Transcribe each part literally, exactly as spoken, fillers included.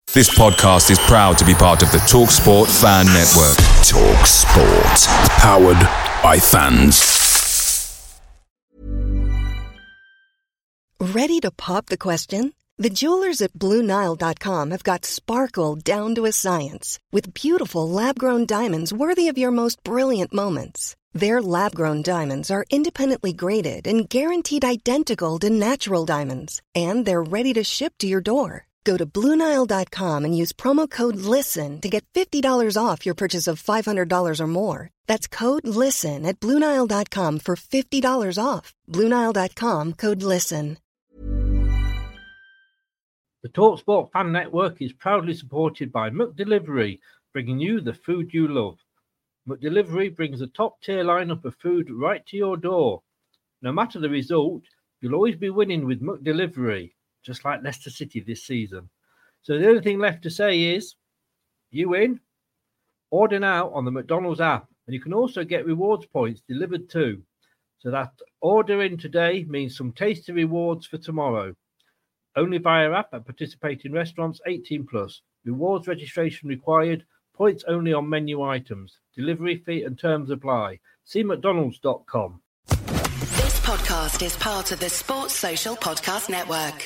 This podcast is proud to be part of the TalkSport Fan Network. TalkSport. Powered by fans. Ready to pop the question? The jewelers at Blue Nile dot com have got sparkle down to a science with beautiful lab-grown diamonds worthy of your most brilliant moments. Their lab-grown diamonds are independently graded and guaranteed identical to natural diamonds, and they're ready to ship to your door. Go to Blue Nile dot com and use promo code LISTEN to get fifty dollars off your purchase of five hundred dollars or more. That's code LISTEN at Blue Nile dot com for fifty dollars off. Blue Nile dot com, code LISTEN. The TalkSport Fan Network is proudly supported by McDelivery, bringing you the food you love. McDelivery brings a top-tier lineup of food right to your door. No matter the result, you'll always be winning with McDelivery, just like Leicester City this season. So the only thing left to say is, you win. Order now on the McDonald's app, and you can also get rewards points delivered too. So that ordering today means some tasty rewards for tomorrow. Only via app at participating restaurants, eighteen plus. Rewards registration required. Points only on menu items. Delivery fee and terms apply. See mcdonalds dot com. This podcast is part of the Sports Social Podcast Network.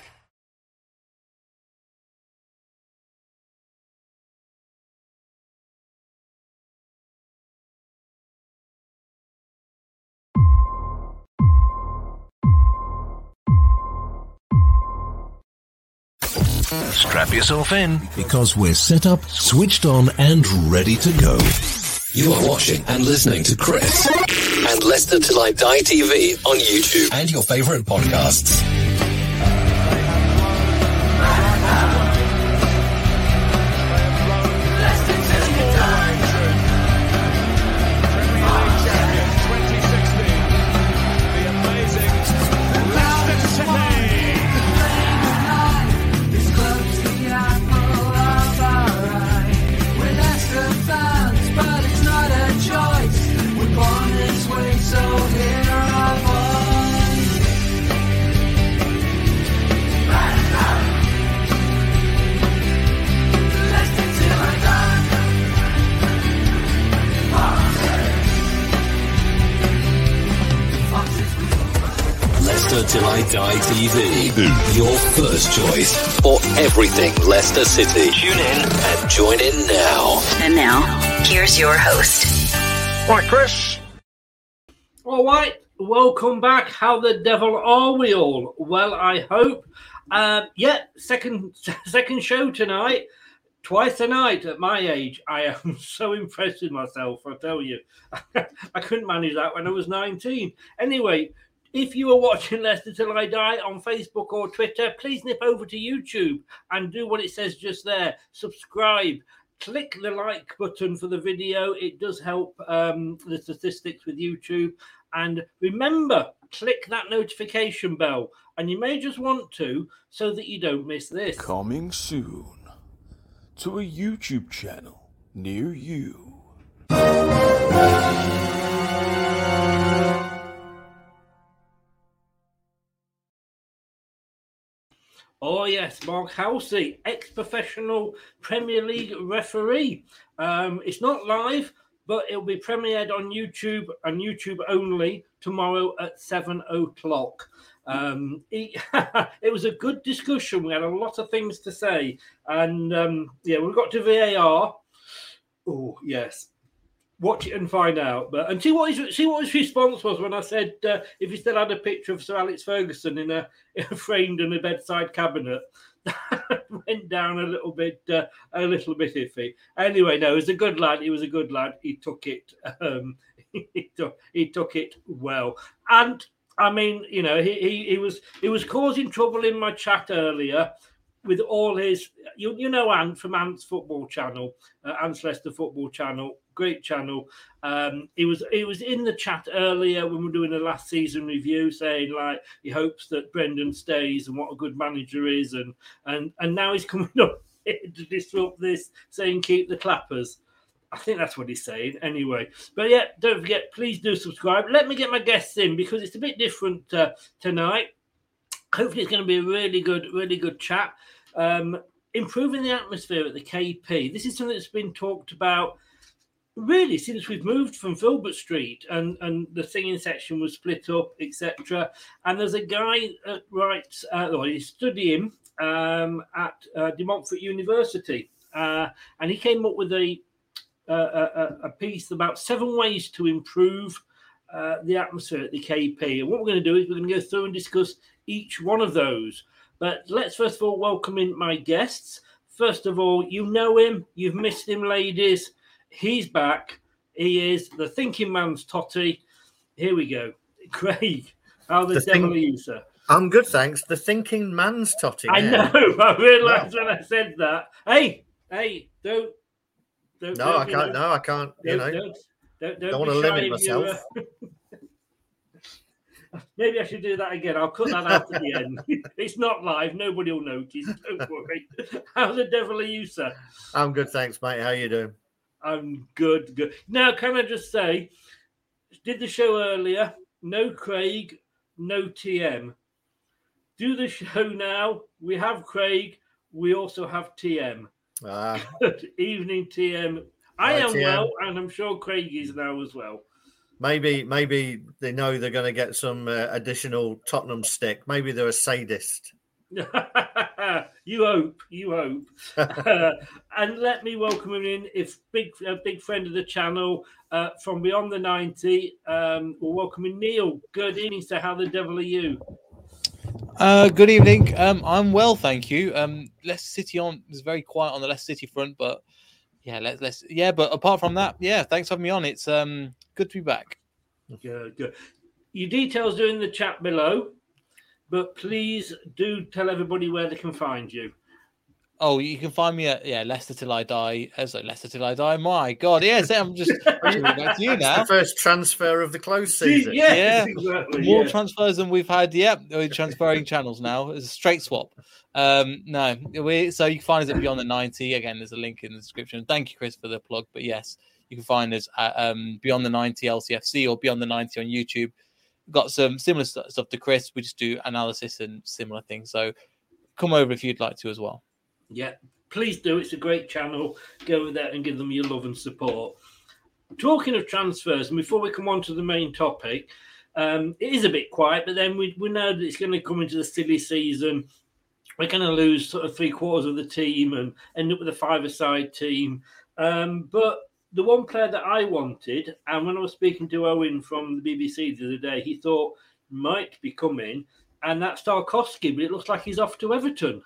Strap yourself in, because we're set up, switched on, and ready to go. You are watching and listening to Chris and Leicester Till I Die T V on YouTube and your favourite podcasts. Till I Die T V, your first choice for everything Leicester City. Tune in and join in now. And now, here's your host. Right, Chris. All right, welcome back. How the devil are we all? Well, I hope. Uh, yeah, second second show tonight. Twice a night at my age. I am so impressed with myself, I tell you. I couldn't manage that when I was nineteen. Anyway, if you are watching Leicester Till I Die on Facebook or Twitter, please nip over to YouTube and do what it says just there. Subscribe. Click the like button for the video. It does help um, the statistics with YouTube. And remember, click that notification bell. And you may just want to, so that you don't miss this. Coming soon to a YouTube channel near you. Oh, yes, Mark Halsey, ex-professional Premier League referee. Um, it's not live, but it'll be premiered on YouTube and YouTube only tomorrow at seven o'clock. Um, it, it was a good discussion. We had a lot of things to say. And, um, yeah, we got to V A R. Oh, yes. Watch it and find out. But and see what his see what his response was when I said uh, if he still had a picture of Sir Alex Ferguson in a, in a framed in a bedside cabinet. Went down a little bit uh, a little bit iffy. Anyway, no, he was a good lad. He was a good lad. He took it. Um, he took he took it well. And I mean, you know, he he, he was he was causing trouble in my chat earlier. With all his, you you know, Ant from Ant's Football Channel, uh, Ant's Leicester Football Channel, great channel. Um, he was he was in the chat earlier when we were doing the last season review, saying like he hopes that Brendan stays and what a good manager is, and and and now he's coming up to disrupt this, saying keep the clappers. I think that's what he's saying anyway. But yeah, don't forget, please do subscribe. Let me get my guests in because it's a bit different uh, tonight. Hopefully it's going to be a really good, really good chat. Um, improving the atmosphere at the K P. This is something that's been talked about really since we've moved from Filbert Street and, and the singing section was split up, et cetera. And there's a guy that writes, uh, or he's studying um, at uh, De Montfort University. Uh, and he came up with a, uh, a, a piece about seven ways to improve uh, the atmosphere at the K P. And what we're going to do is we're going to go through and discuss each one of those. But let's first of all welcome in my guests. First of all, you know him. You've missed him, ladies. He's back. He is the thinking man's Totty. Here we go. Craig, how the, the devil think- are you, sir? I'm good, thanks. The thinking man's Totty. I yeah. know. I realised when I said that. Hey, hey, don't. don't no, don't, I can't. know, No, I can't. You don't, know, don't, don't, don't, don't want to limit myself. Uh... Maybe I should do that again. I'll cut that out at the end. It's not live. Nobody will notice. Don't worry. How the devil are you, sir? I'm good, thanks, mate. How you doing? I'm good, good. Now, can I just say, did the show earlier, no Craig, no T M. Do the show now. We have Craig. We also have T M. Ah. Good evening, T M. I Hi, am T M. well, and I'm sure Craig is now as well. Maybe, maybe they know they're going to get some uh, additional Tottenham stick. Maybe they're a sadist. You hope, you hope. uh, and let me welcome him in. If big, a big friend of the channel uh, from Beyond the ninety, um, we're welcoming Neil. Good evening, sir. How the devil are you? Uh, good evening. Um, I'm well, thank you. Um, Leicester City on is very quiet on the Leicester City front, but yeah, let's let's yeah. But apart from that, yeah, thanks for having me on. It's um good to be back. Good, good. Your details are in the chat below. But please do tell everybody where they can find you. Oh, you can find me at yeah Leicester Till I Die. Uh, sorry, Leicester Till I Die. My God, yes, I'm just back to you now. It's the first transfer of the close season. Yeah, yeah. exactly. More yeah. transfers than we've had. Yep, yeah. We're transferring channels now. It's a straight swap. Um, no, we so you can find us at Beyond the ninety. Again, there's a link in the description. Thank you, Chris, for the plug. But yes, you can find us at um, Beyond the ninety L C F C or Beyond the ninety on YouTube. Got some similar st- stuff to Chris. We just do analysis and similar things. So come over if you'd like to as well. Yeah, please do. It's a great channel. Go over there and give them your love and support. Talking of transfers, and before we come on to the main topic, um, it is a bit quiet, but then we, we know that it's going to come into the silly season. We're going to lose sort of three quarters of the team and end up with a five-a-side team. Um, but the one player that I wanted, and when I was speaking to Owen from the B B C the other day, he thought might be coming, and that's Tarkowski, but it looks like he's off to Everton.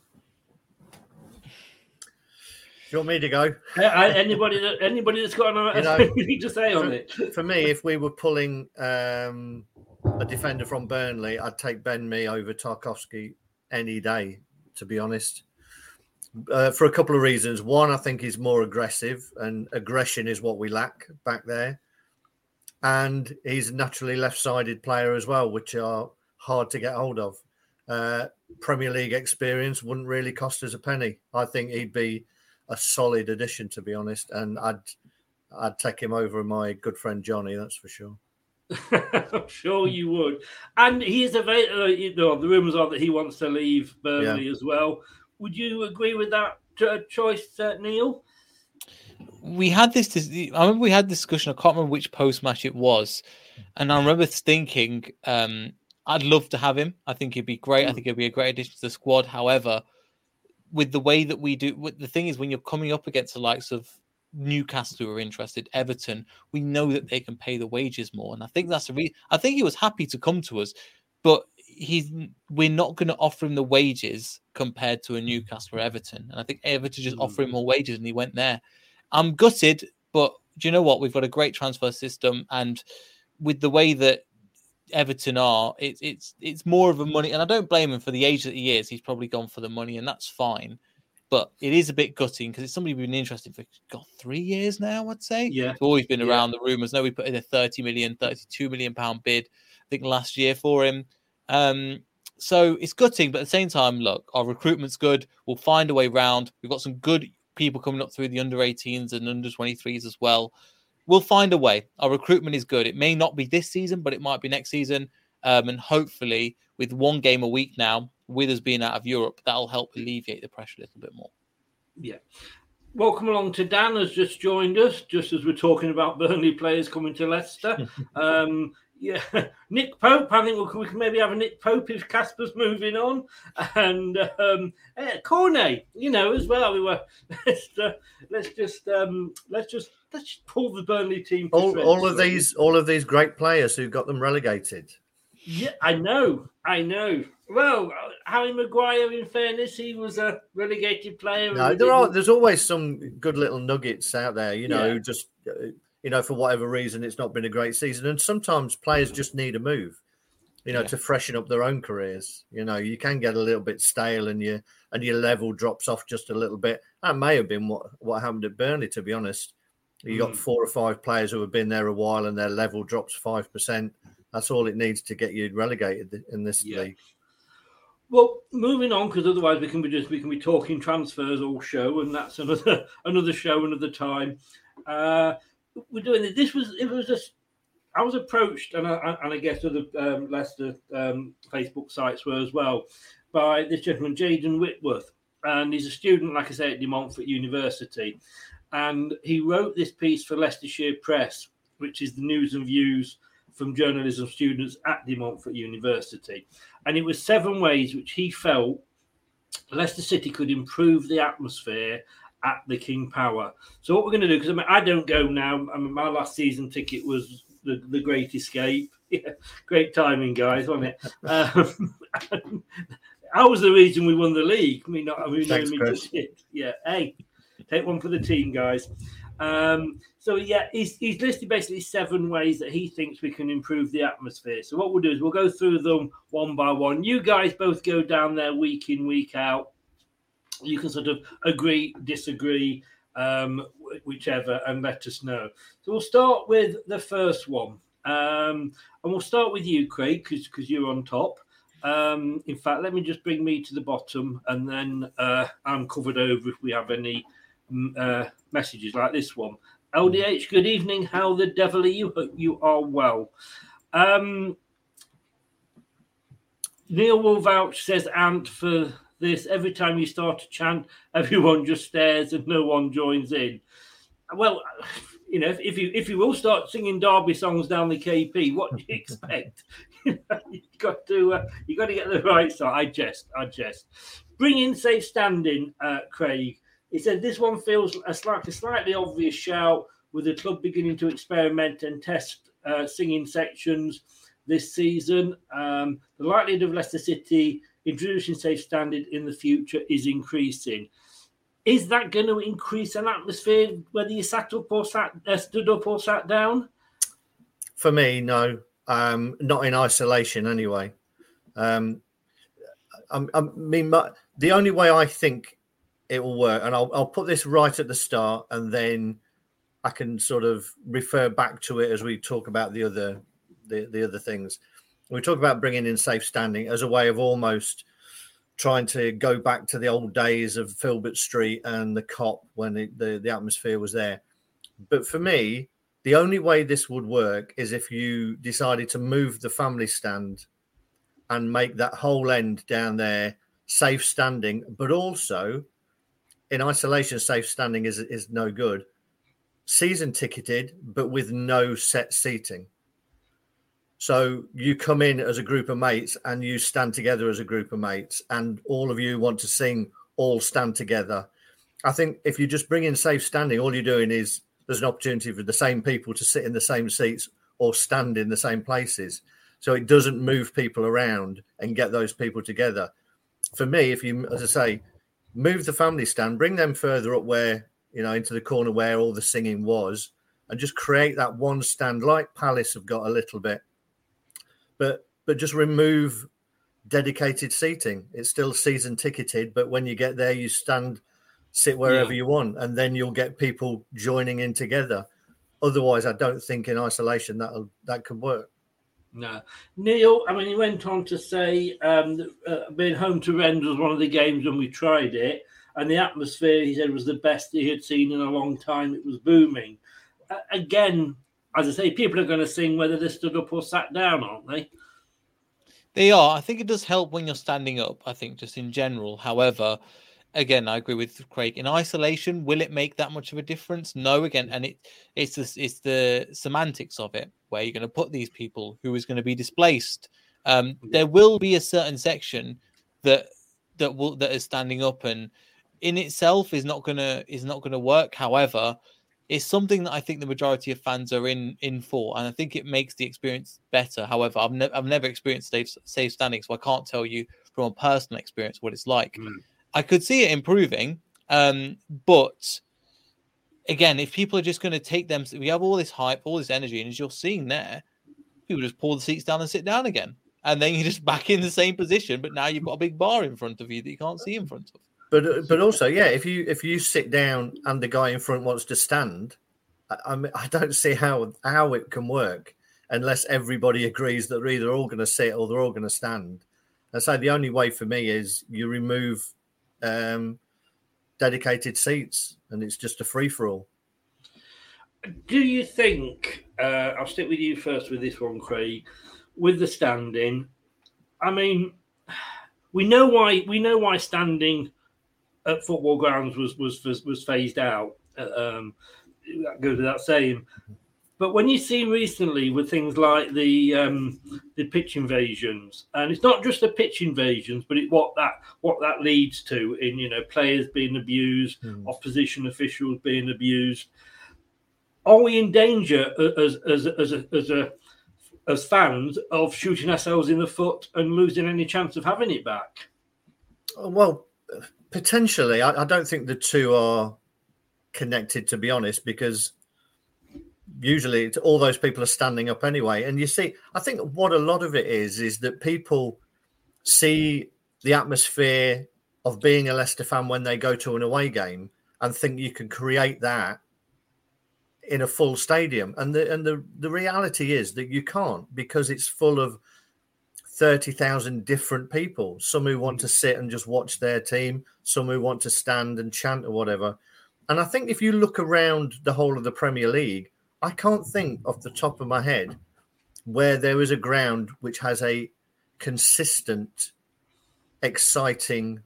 Do you want me to go? Uh, anybody that anybody that's got an, you know, anything to say for, on it? For me, if we were pulling um, a defender from Burnley, I'd take Ben Mee over Tarkowski any day, to be honest. Uh, for a couple of reasons. One, I think he's more aggressive, and aggression is what we lack back there. And he's a naturally left-sided player as well, which are hard to get hold of. Uh, Premier League experience wouldn't really cost us a penny. I think he'd be a solid addition, to be honest, and I'd I'd take him over my good friend Johnny, that's for sure. I'm sure you would. And he is available. Uh, you know, the rumours are that he wants to leave Burnley yeah. as well. Would you agree with that uh, choice, uh, Neil? We had this, this. I remember we had this discussion. I can't remember which post match it was, and I remember thinking, um, I'd love to have him. I think he'd be great. Mm. I think he'd be a great addition to the squad. However, with the way that we do, the thing is, when you're coming up against the likes of Newcastle who are interested, Everton, we know that they can pay the wages more, and I think that's the reason. I think he was happy to come to us, but he's we're not going to offer him the wages compared to a Newcastle or Everton, and I think Everton just mm. offer him more wages, and he went there. I'm gutted, but do you know what? We've got a great transfer system, and with the way that Everton are, it's it's it's more of a money, and I don't blame him for the age that he is. He's probably gone for the money, and that's fine. But it is a bit gutting because it's somebody who's been interested for God, three years now, I'd say. Yeah. It's always been yeah. around the rumours. No, we put in a thirty million, thirty-two million pound bid, I think, last year for him. Um, so it's gutting, but at the same time, look, our recruitment's good. We'll find a way round. We've got some good people coming up through the under eighteens and under twenty-threes as well. We'll find a way. Our recruitment is good. It may not be this season, but it might be next season. Um, and hopefully, with one game a week now, with us being out of Europe, that'll help alleviate the pressure a little bit more. Yeah. Welcome along to Dan, has just joined us, just as we're talking about Burnley players coming to Leicester. um, yeah, Nick Pope, I think we can maybe have a Nick Pope if Casper's moving on. And um, yeah, Cornet, you know, as well. We were let's, uh, let's just um, let's just let's just pull the Burnley team. All, all of these, all of these great players who got them relegated. Yeah, I know, I know. Well, Harry Maguire, in fairness, he was a relegated player. No, there are. There's always some good little nuggets out there, you know, Yeah. just, uh, you know, for whatever reason, it's not been a great season. And sometimes players just need a move, you know, Yeah. to freshen up their own careers. You know, you can get a little bit stale and you and your level drops off just a little bit. That may have been what, what happened at Burnley, to be honest. You got Mm. four or five players who have been there a while and their level drops five percent. That's all it needs to get you relegated in this Yeah. league. Well, moving on, because otherwise we can be just we can be talking transfers all show, and that's another another show, another time. Uh, we're doing it. This was it was just I was approached, and I and I guess other um, Leicester um, Facebook sites were as well, by this gentleman Jaden Whitworth, and he's a student, like I say, at De Montfort University, and he wrote this piece for Leicestershire Press, which is the news and views from journalism students at De Montfort University. And it was seven ways which he felt Leicester City could improve the atmosphere at the King Power. So what we're going to do, because I mean, I don't go now. I mean, my last season ticket was the, the Great Escape. Yeah, great timing, guys, wasn't it? Um, I was the reason we won the league. I mean, not, I mean, Thanks, me Chris. just it. Yeah, hey, take one for the team, guys. Um, so yeah, he's, he's listed basically seven ways that he thinks we can improve the atmosphere. So what we'll do is we'll go through them one by one. You guys both go down there week in, week out. You can sort of agree, disagree, um, whichever, and let us know. So we'll start with the first one. Um, and we'll start with you, Craig, because you're on top. Um, in fact, let me just bring me to the bottom, and then uh, I'm covered over if we have any uh, messages like this one. L D H, good evening. How the devil are you? Hope you are well. Um, Neil will vouch, says Ant, for this. Every time you start to chant, everyone just stares and no one joins in. Well, you know, if, if you if you will start singing Derby songs down the K P, what do you expect? You know, you've got to uh, you got to get the right side. I jest, I jest. Bring in safe standing, uh, Craig. He said this one feels a slightly, slightly obvious shout, with the club beginning to experiment and test uh, singing sections this season. Um, the likelihood of Leicester City introducing safe standing in the future is increasing. Is that going to increase an atmosphere, whether you sat up or sat, uh, stood up or sat down? For me, no. Um, not in isolation, anyway. Um, I, I mean, my, the only way I think it will work, and I'll, I'll put this right at the start, and then I can sort of refer back to it as we talk about the other the, the other things. We talk about bringing in safe standing as a way of almost trying to go back to the old days of Filbert Street and the Cop when it, the, the atmosphere was there. But for me, the only way this would work is if you decided to move the family stand and make that whole end down there safe standing, but also in isolation, safe standing is, is no good. Season ticketed, but with no set seating. So you come in as a group of mates and you stand together as a group of mates, and all of you want to sing, all stand together. I think if you just bring in safe standing, all you're doing is there's an opportunity for the same people to sit in the same seats or stand in the same places. So it doesn't move people around and get those people together. For me, if you, as I say, move the family stand, bring them further up where, you know, into the corner where all the singing was, and just create that one stand like Palace have got a little bit. But but just remove dedicated seating. It's still season ticketed, but when you get there, you stand, sit wherever Yeah. you want, and then you'll get people joining in together. Otherwise, I don't think in isolation that that could work. No. Neil, I mean, he went on to say um, that, uh, being home to Rennes was one of the games when we tried it, and the atmosphere, he said, was the best he had seen in a long time. It was booming. Uh, again, as I say, people are going to sing whether they stood up or sat down, aren't they? They are. I think it does help when you're standing up, I think, just in general. However, again, I agree with Craig. In isolation, will it make that much of a difference? No, again, and it it's the, it's the semantics of it, where you're going to put these people, who is going to be displaced. Um, there will be a certain section that that will that is standing up, and in itself is not gonna is not gonna work. However, it's something that I think the majority of fans are in in for, and I think it makes the experience better. However, I've, ne- I've never experienced safe, safe standing, so I can't tell you from a personal experience what it's like. Mm. I could see it improving, um, but again, if people are just going to take them, we have all this hype, all this energy, and as you're seeing there, people just pull the seats down and sit down again, and then you're just back in the same position, but now you've got a big bar in front of you that you can't see in front of. But but also, yeah, if you if you sit down and the guy in front wants to stand, I, I mean, I don't see how how it can work unless everybody agrees that they're either all going to sit or they're all going to stand. And so the only way for me is you remove um, dedicated seats, and it's just a free for all. Do you think? Uh, I'll stick with you first with this one, Craig. With the standing, I mean, we know why we know why standing at football grounds was was was, was phased out. Um, that goes without saying. But when you see recently with things like the um, the pitch invasions, and it's not just the pitch invasions, but it, what that what that leads to in you know players being abused, mm. opposition officials being abused. Are we in danger as as as a, as a as fans of shooting ourselves in the foot and losing any chance of having it back? Well, potentially. I, I don't think the two are connected, to be honest, because usually it's, all those people are standing up anyway. And you see, I think what a lot of it is, is that people see the atmosphere of being a Leicester fan when they go to an away game and think you can create that in a full stadium. And the and the, the reality is that you can't, because it's full of thirty thousand different people. Some who want to sit and just watch their team, some who want to stand and chant or whatever. And I think if you look around the whole of the Premier League, I can't think off the top of my head where there is a ground which has a consistent, exciting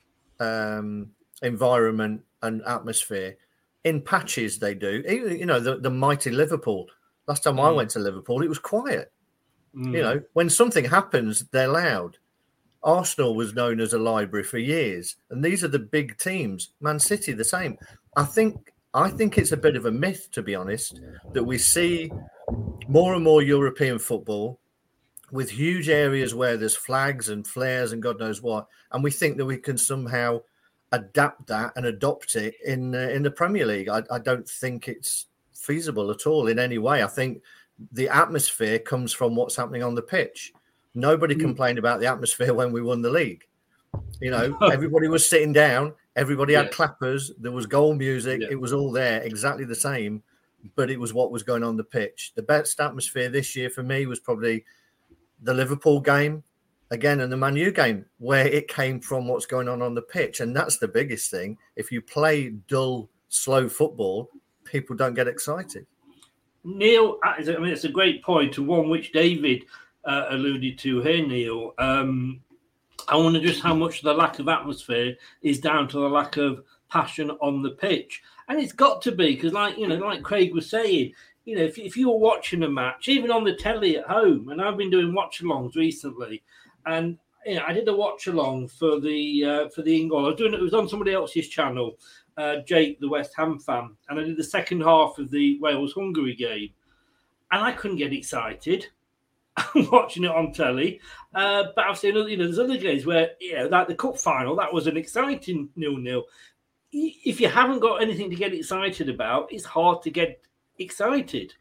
um, environment and atmosphere. In patches, they do. You know, the, the mighty Liverpool. Last time mm. I went to Liverpool, it was quiet. Mm. You know, when something happens, they're loud. Arsenal was known as a library for years, and these are the big teams. Man City, the same. I think I think it's a bit of a myth, to be honest, that we see more and more European football with huge areas where there's flags and flares and God knows what, and we think that we can somehow adapt that and adopt it in uh, in the Premier League. I, I don't think it's feasible at all in any way. I think the atmosphere comes from what's happening on the pitch. Nobody mm. complained about the atmosphere when we won the league. You know, everybody was sitting down. Everybody had yeah. clappers. There was goal music. Yeah. It was all there, exactly the same. But it was what was going on the pitch. The best atmosphere this year for me was probably the Liverpool game, again, and the Man U game, where it came from what's going on on the pitch. And that's the biggest thing. If you play dull, slow football, people don't get excited. Neil, I mean, it's a great point, and one which David uh, alluded to here, Neil. Um, I wonder just how much the lack of atmosphere is down to the lack of passion on the pitch. And it's got to be, because like, you know, like Craig was saying, you know, if, if you were watching a match, even on the telly at home, and I've been doing watch-alongs recently, and you know, I did a watch-along for the uh, for the England. I was doing it, it was on somebody else's channel, uh, Jake, the West Ham fan, and I did the second half of the Wales-Hungary game, and I couldn't get excited. Watching it on telly, uh, but I've seen, you know, there's other games where, you know, like the cup final, that was an exciting nil-nil. If you haven't got anything to get excited about, it's hard to get excited.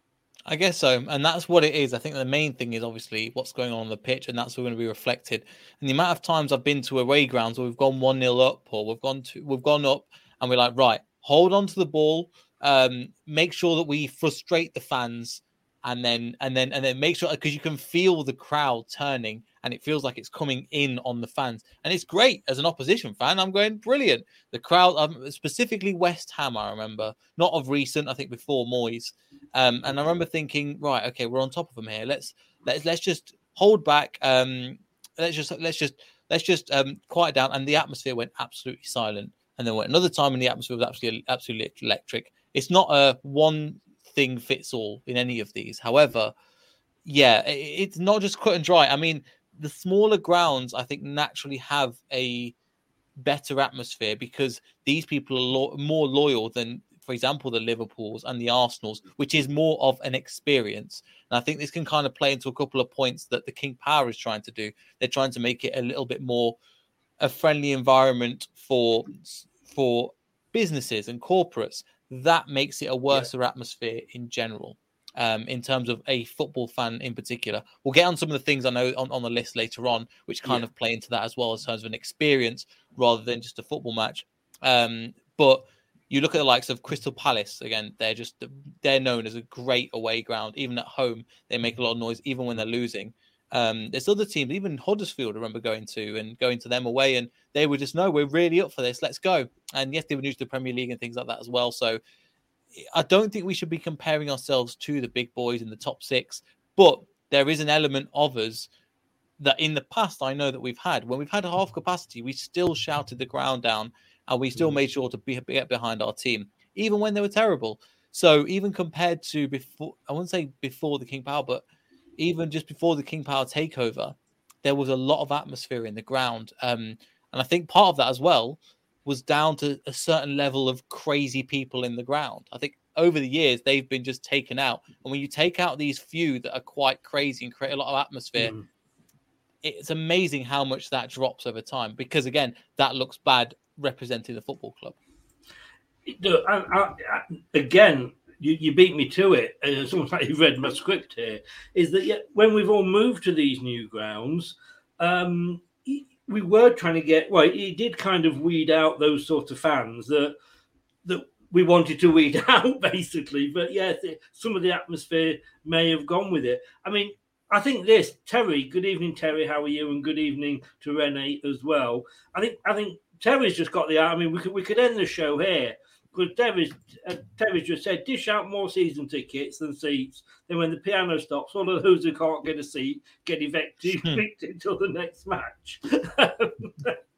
I guess so, and that's what it is. I think the main thing is obviously what's going on on the pitch, and that's going to be reflected. And the amount of times I've been to away grounds where we've gone one nil up, or we've gone to we've gone up, and we're like, right, hold on to the ball, um, make sure that we frustrate the fans. And then, and then, and then make sure, because you can feel the crowd turning, and it feels like it's coming in on the fans, and it's great as an opposition fan. I'm going brilliant. The crowd, um, specifically West Ham, I remember, not of recent, I think before Moyes, um, and I remember thinking, right, okay, we're on top of them here. Let's let's let's just hold back. Um, let's just let's just let's just um, quiet down. And the atmosphere went absolutely silent. And then went another time, and the atmosphere was absolutely absolutely electric. It's not a one thing fits all in any of these. However, yeah, it, it's not just cut and dry. I mean, the smaller grounds, I think, naturally have a better atmosphere because these people are lo- more loyal than, for example, the Liverpools and the Arsenals, which is more of an experience. And I think this can kind of play into a couple of points that the King Power is trying to do. They're trying to make it a little bit more a friendly environment for for businesses and corporates. That makes it a worse yeah. atmosphere in general. Um, in terms of a football fan in particular. We'll get on some of the things I know on, on the list later on, which kind yeah. of play into that as well, in terms of an experience rather than just a football match. Um, but you look at the likes of Crystal Palace, again, they're just, they're known as a great away ground. Even at home, they make a lot of noise, even when they're losing. Um, there's other teams, even Huddersfield, I remember going to and going to them away, and they would just know, we're really up for this, let's go. And yes, they were new to the Premier League and things like that as well. So I don't think we should be comparing ourselves to the big boys in the top six, but there is an element of us that in the past I know that we've had. When we've had half capacity, we still shouted the ground down and we still made sure to be, get behind our team, even when they were terrible. So even compared to before, I wouldn't say before the King Power, but even just before the King Power takeover, there was a lot of atmosphere in the ground. Um, and I think part of that as well was down to a certain level of crazy people in the ground. I think over the years, they've been just taken out. And when you take out these few that are quite crazy and create a lot of atmosphere, mm. it's amazing how much that drops over time. Because again, that looks bad representing the football club. I, I, I, again, you, you beat me to it. It's almost like you read my script here. Is that yeah, when we've all moved to these new grounds, um, we were trying to get, well, he did kind of weed out those sort of fans that that we wanted to weed out, basically. But yes, it, some of the atmosphere may have gone with it. I mean, I think this, Terry, good evening, Terry, how are you? And good evening to Renee as well. I think I think Terry's just got the, I mean, we could we could end the show here. Because Terry's, uh, Terry's just said, dish out more season tickets than seats. Then when the piano stops, all of those who can't get a seat get evicted, evicted until the next match. um,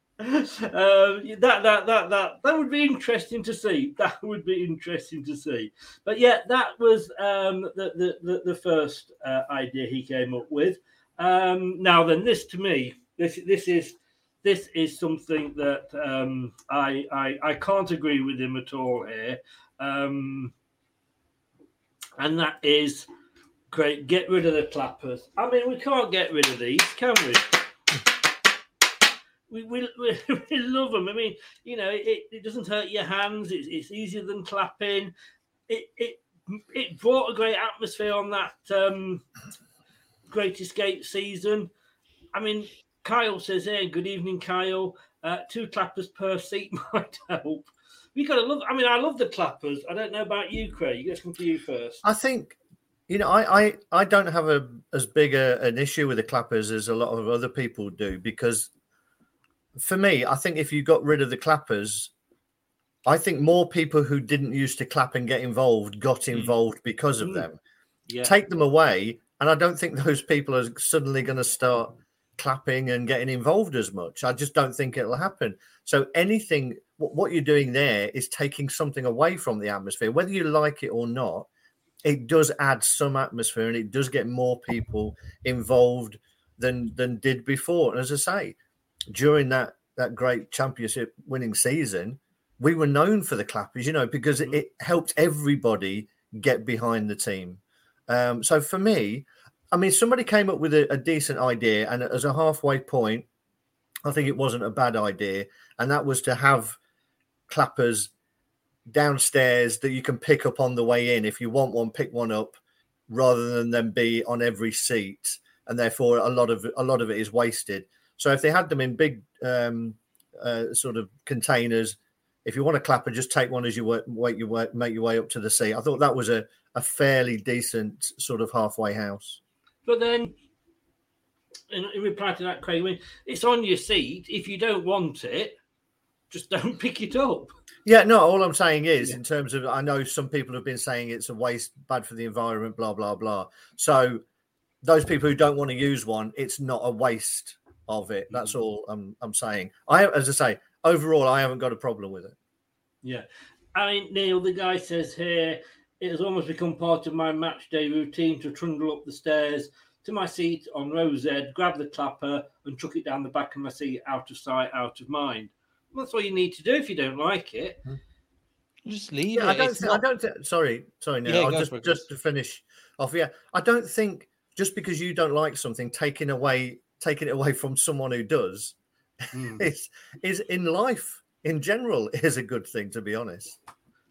that, that, that, that, that would be interesting to see. That would be interesting to see. But yeah, that was um, the, the, the, the first uh, idea he came up with. Um, now then, this to me, this this is... This is something that um, I, I I can't agree with him at all here. Um, and that is, great, get rid of the clappers. I mean, we can't get rid of these, can we? We we, we, we love them. I mean, you know, it, it doesn't hurt your hands. It's, it's easier than clapping. It, it, it brought a great atmosphere on that um, Great Escape season. I mean... Kyle says, hey, good evening, Kyle. Uh, two clappers per seat might help. We got to love, I mean, I love the clappers. I don't know about you, Craig. Let's come to you first. I think, you know, I, I, I don't have a as big a, an issue with the clappers as a lot of other people do, because for me, I think if you got rid of the clappers, I think more people who didn't used to clap and get involved got involved mm. because of mm. them. Yeah. Take them away, and I don't think those people are suddenly going to start clapping and getting involved as much. I just don't think it'll happen. So anything, what you're doing there is taking something away from the atmosphere, whether you like it or not. It does add some atmosphere, and it does get more people involved than than did before. And as I say, during that that great championship winning season, we were known for the clappers, you know, because it, it helped everybody get behind the team. Um, so for me, I mean, somebody came up with a, a decent idea, and as a halfway point, I think it wasn't a bad idea, and that was to have clappers downstairs that you can pick up on the way in. If you want one, pick one up, rather than them be on every seat, and therefore a lot of a lot of it is wasted. So if they had them in big um, uh, sort of containers, if you want a clapper, just take one as you work, wait your way, make your way up to the seat. I thought that was a, a fairly decent sort of halfway house. But then, in, in reply to that, Craig, I mean, it's on your seat. If you don't want it, just don't pick it up. Yeah, no, all I'm saying is, yeah. in terms of, I know some people have been saying it's a waste, bad for the environment, blah, blah, blah. So those people who don't want to use one, it's not a waste of it. That's all I'm I'm saying. I as I say, overall, I haven't got a problem with it. Yeah, I mean, Neil, the guy says here, it has almost become part of my match day routine to trundle up the stairs to my seat on row Z, grab the clapper and chuck it down the back of my seat, out of sight, out of mind. Well, that's what you need to do if you don't like it. Just leave yeah, it. I don't. It's Th- not... I don't. Th- sorry, sorry. Neil. Yeah, I'll go just for it, just to finish off. Yeah, I don't think just because you don't like something, taking away taking it away from someone who does, Mm. is is in life in general is a good thing. To be honest,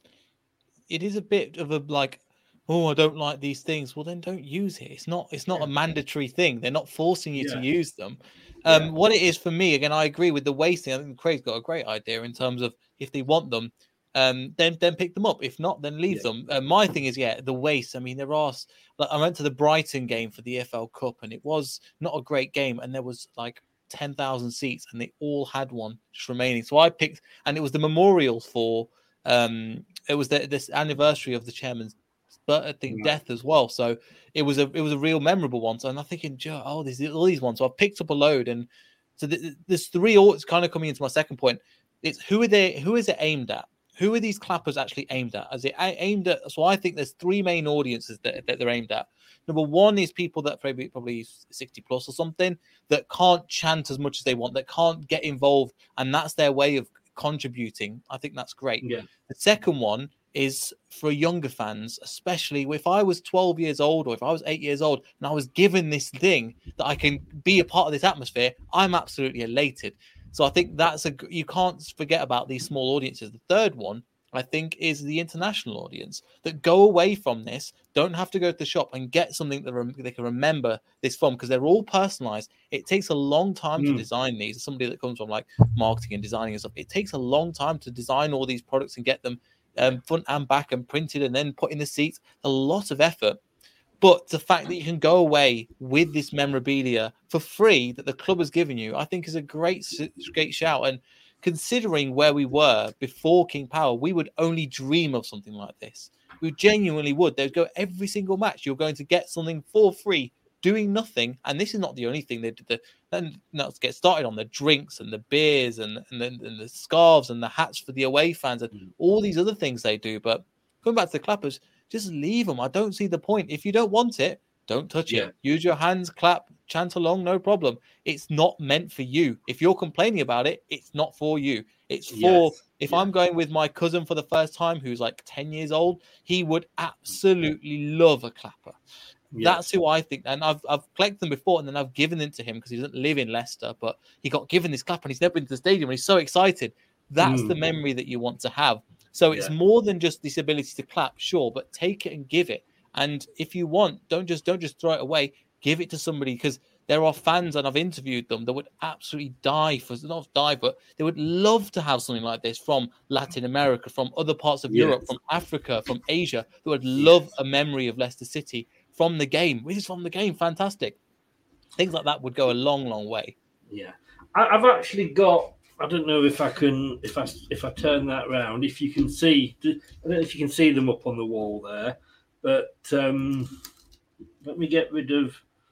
It is a bit of a like, oh, I don't like these things. Well, then don't use it. It's not. It's not Yeah. a mandatory thing. They're not forcing you Yeah. to use them. Um, Yeah. What it is for me, again, I agree with the wasting. I think Craig's got a great idea in terms of if they want them, um, then then pick them up. If not, then leave Yeah. them. Uh, my thing is, yeah, the waste. I mean, there are. s- Like, I went to the Brighton game for the E F L Cup, and it was not a great game, and there was like ten thousand seats, and they all had one just remaining. So I picked, and it was the memorial for. Um, it was the, this anniversary of the chairman's, but I think Right. death as well. So it was a it was a real memorable one. So I'm thinking, "Joe, oh, there's all these ones. So I've picked up a load, and so th- there's three. It's kind of coming into my second point. It's who are they? Who is it aimed at? Who are these clappers actually aimed at? Is it a- aimed at? So I think there's three main audiences that, that they're aimed at. Number one is people that probably probably sixty plus or something that can't chant as much as they want, that can't get involved, and that's their way of contributing. I think that's great. Yeah. The second one is for younger fans, especially if I was twelve years old or if I was eight years old and I was given this thing that I can be a part of this atmosphere, I'm absolutely elated. So I think that's a you can't forget about these small audiences. The third one, I think, is the international audience that go away from this, don't have to go to the shop and get something that rem- they can remember this from because they're all personalized. It takes a long time to Mm. design these. As somebody that comes from like marketing and designing and stuff, it takes a long time to design all these products and get them um, front and back and printed and then put in the seats. A lot of effort. But the fact that you can go away with this memorabilia for free that the club has given you, I think is a great, great shout. And considering where we were before King Power, we would only dream of something like this. We genuinely would. They'd go every single match. You're going to get something for free, doing nothing. And this is not the only thing they did. The, then not to get started on the drinks and the beers and, and, the, and the scarves and the hats for the away fans and all these other things they do. But going back to the clappers, just leave them. I don't see the point. If you don't want it, don't touch Yeah. it. Use your hands, clap, chant along, no problem. It's not meant for you. If you're complaining about it, it's not for you. It's for, Yes. if Yeah. I'm going with my cousin for the first time, who's like ten years old, he would absolutely love a clapper. Yeah. That's who I think. And I've I've collected them before, and then I've given them to him because he doesn't live in Leicester, but he got given this clapper and he's never been to the stadium and he's so excited. That's Mm. the memory that you want to have. So it's Yeah. more than just this ability to clap, sure, but take it and give it. And if you want, don't just don't just throw it away. Give it to somebody because there are fans, and I've interviewed them that would absolutely die for not die, but they would love to have something like this from Latin America, from other parts of Yes. Europe, from Africa, from Asia. They would love a memory of Leicester City from the game. This is from the game, fantastic. Things like that would go a long, long way. Yeah, I, I've actually got. I don't know if I can, if I if I turn that round, if you can see. I don't know if you can see them up on the wall there, but um, let me get rid of.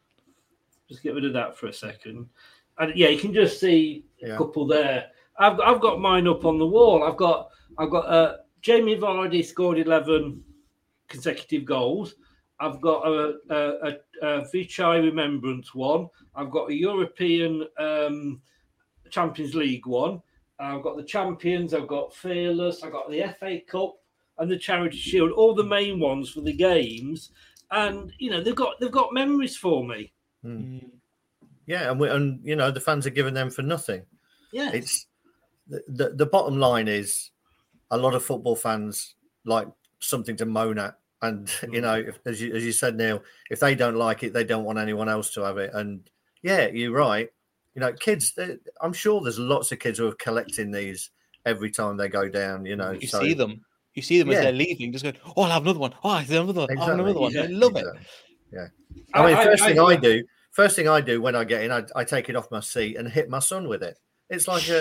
Just get rid of that for a second. And yeah, you can just see a Yeah. couple there. I've I've got mine up on the wall. I've got I've got uh, Jamie Vardy scored eleven consecutive goals. I've got a, a, a, a Vichai Remembrance one. I've got a European um, Champions League one. I've got the Champions. I've got Fearless. I've got the F A Cup and the Charity Shield. All the main ones for the games, and you know they've got they've got memories for me. Mm. Yeah, and we, and you know the fans are giving them for nothing. Yeah, It's the, the the bottom line is a lot of football fans like something to moan at, and you know if, as you as you said, Neil, if they don't like it, they don't want anyone else to have it. And yeah, you're right. You know, kids. they- I'm sure there's lots of kids who are collecting these every time they go down. You know, You so, see them. You see them Yeah. as they're leaving, just going, oh, I'll have another one. Oh, I'll have another one. I'll have Exactly. another one. Yeah. They love it. Exactly. Yeah. I mean, I- first I- thing I- I do, first thing I do when I get in, I, I take it off my seat and hit my son with it. It's like a,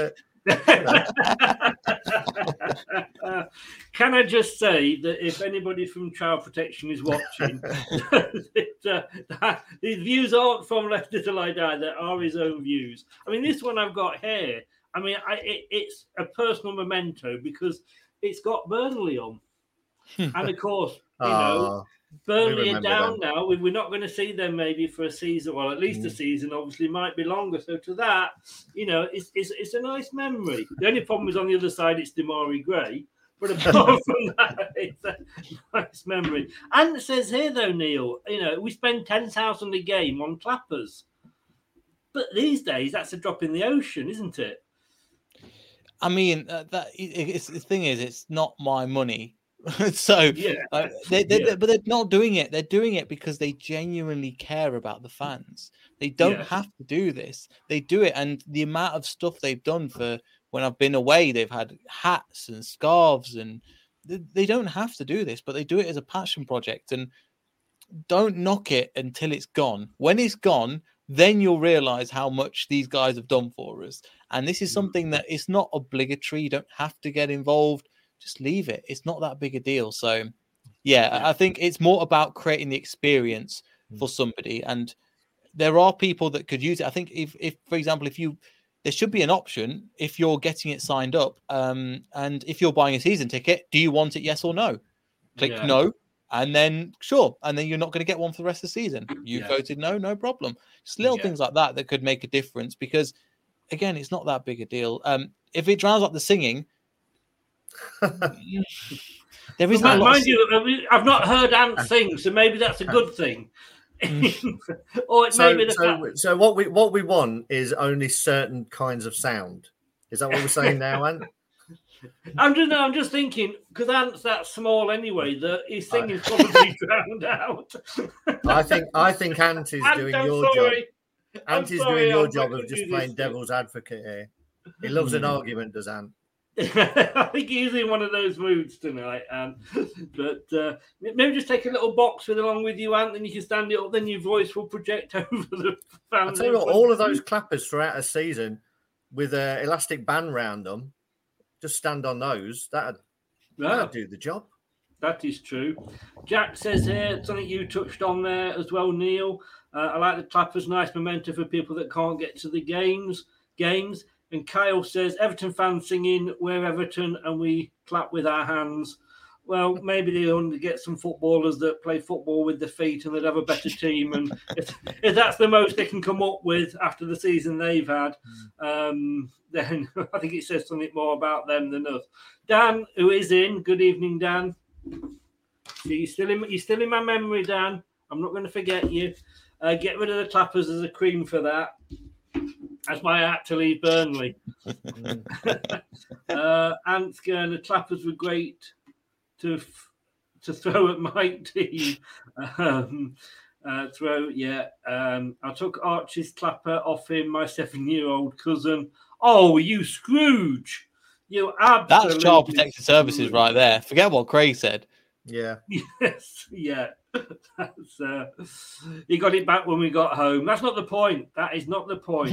Can I just say that if anybody from Child Protection is watching, that, uh, that these views aren't from Left It Till I Die, they are his own views. I mean, this one I've got here, I mean, I, it, it's a personal memento because it's got Burnley on. And of course, you know, Oh, Burnley are remember down them. now. We- We're not going to see them maybe for a season, well, at least Mm. a season. Obviously, might be longer. So to that, you know, it's it's, it's a nice memory. The only problem is on the other side, it's Damari Gray. But apart from that, it's a nice memory. And it says here, though, Neil, you know, we spend ten thousand a game on clappers. But these days, that's a drop in the ocean, isn't it? I mean, uh, that it, it's, the thing is, it's not my money. so, Yeah. uh, they, they, Yeah. but they're not doing it. They're doing it because they genuinely care about the fans. They don't Yeah. have to do this. They do it, and the amount of stuff they've done for when I've been away, they've had hats and scarves, and they, they don't have to do this, but they do it as a passion project. And don't knock it until it's gone. When it's gone, then you'll realize how much these guys have done for us. And this is something that is not obligatory. You don't have to get involved. Just leave it. It's not that big a deal. So, yeah, Yeah. I think it's more about creating the experience for somebody. And there are people that could use it. I think if, if for example, if you, there should be an option if you're getting it signed up. Um, and if you're buying a season ticket, do you want it? Yes or no? Click Yeah. no. And then, sure. And then you're not going to get one for the rest of the season. You Yeah. voted no, no problem. Just little Yeah. things like that that could make a difference because, again, it's not that big a deal. Um, if it drowns out the singing, there isn't a Mind, lot. mind Of, you, I mean, I've not heard Ant sing, so maybe that's a good thing. Or it So, may be the so, fact. so what we what we want is only certain kinds of sound. Is that what we're saying now, Ant? I'm just, no, I'm just thinking because Ant's that small anyway that his singing's probably drowned out. I think I think Ant is Ant, doing I'm your job. sorry. I'm Ant is sorry, doing your Ant, I job couldn't of just do playing this. devil's advocate here. He loves an argument, does Ant? I think he's in one of those moods tonight, Ant. But uh, maybe just take a little box with along with you, Ant, and you can stand it up. Then your voice will project over the I fans. tell you what, all of those clappers throughout a season with an elastic band round them, just stand on those. That'd, Yeah, that'd do the job. that is true. Jack says here something you touched on there as well, Neil. Uh, I like the clappers, nice memento for people that can't get to the games. Games. And Kyle says Everton fans singing "We're Everton" and we clap with our hands. Well, maybe they only get some footballers that play football with their feet and they'd have a better team. And if, if that's the most they can come up with after the season they've had, um, then I think it says something more about them than us. Dan, who is in, good evening, Dan. You're still in, you're still in my memory, Dan. I'm not going to forget you. Uh, get rid of the clappers as a cream for that. That's why I had to leave Burnley. uh, Ant's going, the clappers were great to f- to throw at my team. Um, uh, throw, yeah. Um, I took Archie's clapper off him, my seven-year-old cousin. Oh, you Scrooge! You absolutely. that's Child Protective Services Scrooge. right there. Forget what Craig said. Yeah. Yes, yeah. That's, uh, he got it back when we got home. That's not the point. That is not the point.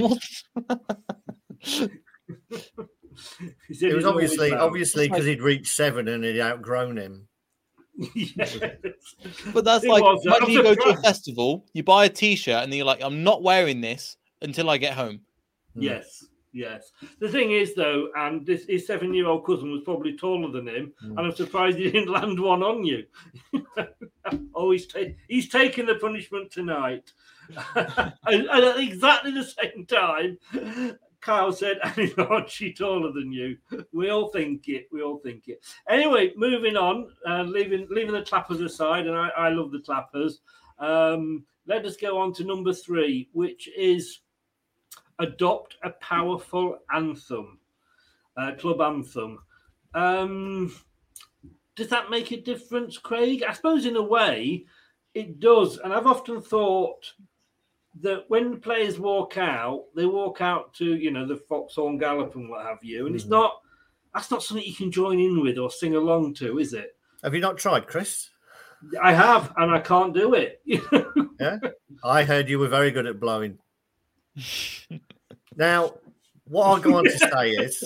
He said It was he's always obviously found. obviously because he'd reached seven and he'd outgrown him. Yes. But that's It like, was, uh, imagine I'm you go to a surprised. festival, you buy a T-shirt, and then you're like, I'm not wearing this until I get home. Yes, yes. The thing is, though, and this his seven-year-old cousin was probably taller than him, Mm. and I'm surprised he didn't land one on you. oh, he's ta- he's taking the punishment tonight. and, and at exactly the same time, Kyle said, "And Archie taller than you." We all think it. We all think it. Anyway, moving on, uh, leaving leaving the clappers aside, and I, I love the clappers. Um, let us go on to number three, which is adopt a powerful anthem, uh, club anthem. Um, does that make a difference, Craig? I suppose in a way it does. And I've often thought that when players walk out, they walk out to, you know, the Foxhorn Gallop and what have you. And it's not, that's not something you can join in with or sing along to, is it? Have you not tried, Chris? I have, and I can't do it. Yeah. I heard you were very good at blowing. Now, what I'll go on to say is,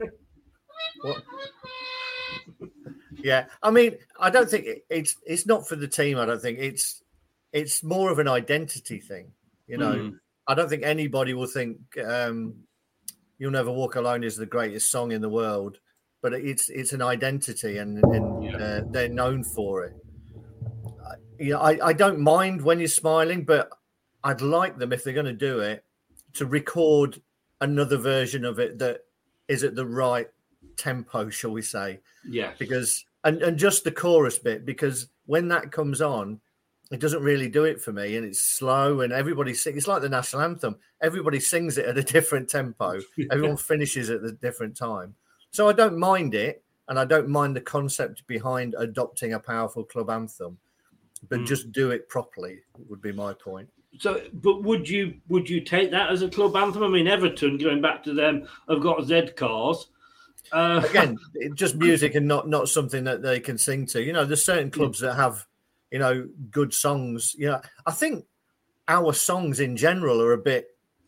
what, yeah, I mean, I don't think it, it's it's not for the team. I don't think it's it's more of an identity thing. You know, mm. I don't think anybody will think um, "You'll Never Walk Alone" is the greatest song in the world, but it's it's an identity, and, and yeah. uh, they're known for it. Uh, you know, I, I don't mind When You're Smiling, but I'd like them, if they're going to do it, to record another version of it that is at the right tempo, shall we say? Yeah. Because and, and just the chorus bit, because when that comes on, it doesn't really do it for me, and it's slow, and everybody sings. It's like the national anthem. Everybody sings it at a different tempo. Everyone finishes at a different time. So I don't mind it, and I don't mind the concept behind adopting a powerful club anthem, but mm. just do it properly would be my point. So, but would you would you take that as a club anthem? I mean, Everton, going back to them, have got Z cars. Uh, Again, it's just music and not not something that they can sing to. You know, there's certain clubs that have, you know, good songs. You know, I think our songs in general are a bit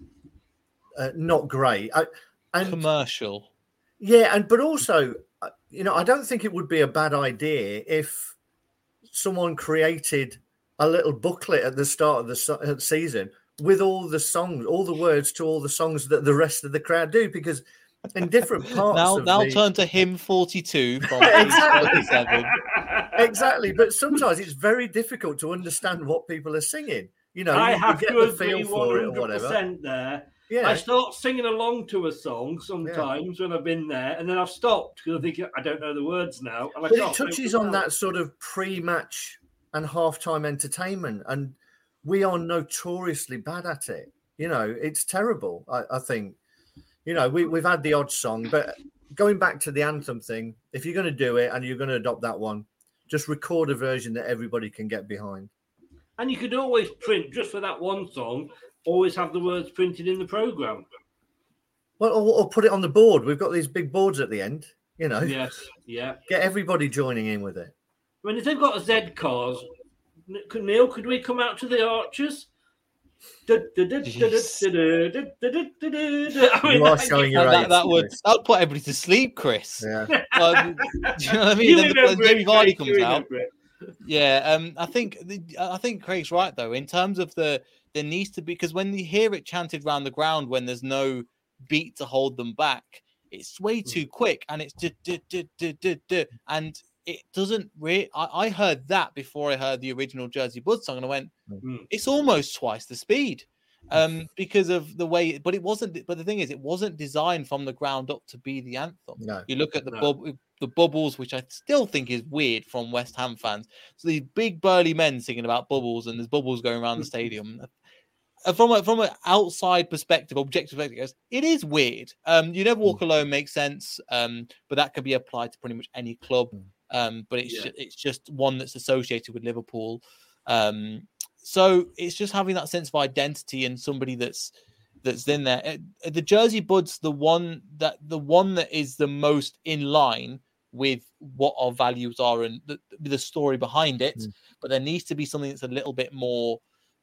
uh, not great. I, and commercial. Yeah, and but also, you know, I don't think it would be a bad idea if someone created a little booklet at the start of the so- season with all the songs, all the words to all the songs that the rest of the crowd do, because in different parts now, of now the... turn to hymn forty-two from exactly. exactly, but sometimes it's very difficult to understand what people are singing. You know, I you, have you get to the feel agree for it or whatever. There. Yeah. I start singing along to a song sometimes yeah. when I've been there, and then I've stopped because I think I don't know the words now. And I but can't it touches on that sort of pre-match and halftime entertainment, and we are notoriously bad at it. You know, it's terrible. I, I think, you know, we, we've had the odd song, but going back to the anthem thing, if you're going to do it and you're going to adopt that one, just record a version that everybody can get behind. And you could always print, just for that one song, always have the words printed in the programme. Well, or, or put it on the board. We've got these big boards at the end, you know. Yes, yeah. Get everybody joining in with it. I mean, if they've got a Z cars, Neil, could we come out to the Archers? I mean, you are showing your that, age. That would that would put everybody to sleep, Chris. Yeah. Um, do you know what I mean? Then the, Jamie Vardy comes out. Yeah, um, I think I think Craig's right though. In terms of the there needs to be, because when you hear it chanted around the ground when there's no beat to hold them back, it's way too quick, and it's duh, duh, duh, duh, duh, duh, and it doesn't really. I, I heard that before I heard the original Jersey Bud song, and I went, mm. it's almost twice the speed, um, because of the way. But it wasn't. But the thing is, it wasn't designed from the ground up to be the anthem. No. You look at the No. bub, the bubbles, which I still think is weird from West Ham fans. So these big burly men singing about bubbles, and there's bubbles going around the stadium. From a from an outside perspective, objective perspective, it is weird. Um, You Never Walk Alone makes sense, um, but that could be applied to pretty much any club. Um, but it's Yeah. ju- it's just one that's associated with Liverpool. Um, so it's just having that sense of identity and somebody that's that's in there. Uh, The Jersey Buds, the one that the one that is the most in line with what our values are and the, the story behind it. Mm. But there needs to be something that's a little bit more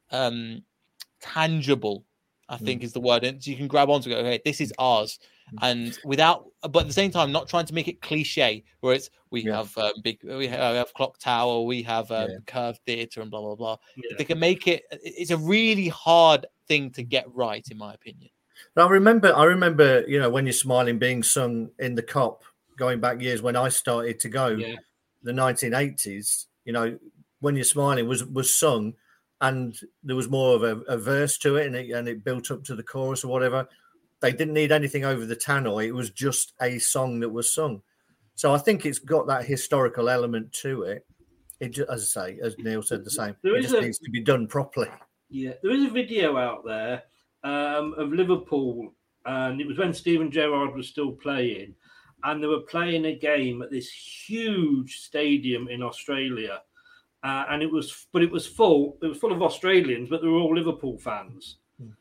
um, tangible, I think mm. is the word. And so you can grab onto it, go, okay, this is ours. And without, but at the same time, not trying to make it cliche, where it's we yeah. have um, big, we have, we have Clock Tower, we have um, yeah. Curved Theatre, and blah blah blah. Yeah. They can make it. It's a really hard thing to get right, in my opinion. But I remember, I remember, you know, When You're Smiling being sung in the Cop, going back years when I started to go, yeah. the nineteen eighties. You know, When You're Smiling was was sung, and there was more of a, a verse to it, and it and it built up to the chorus or whatever. They didn't need anything over the tannoy. It was just a song that was sung. So I think it's got that historical element to it. It just, as I say, as Neil said, the same. There it just a, needs to be done properly. Yeah, there is a video out there um, of Liverpool, and it was when Steven Gerrard was still playing, and they were playing a game at this huge stadium in Australia, uh, and it was, but it was full. It was full of Australians, but they were all Liverpool fans.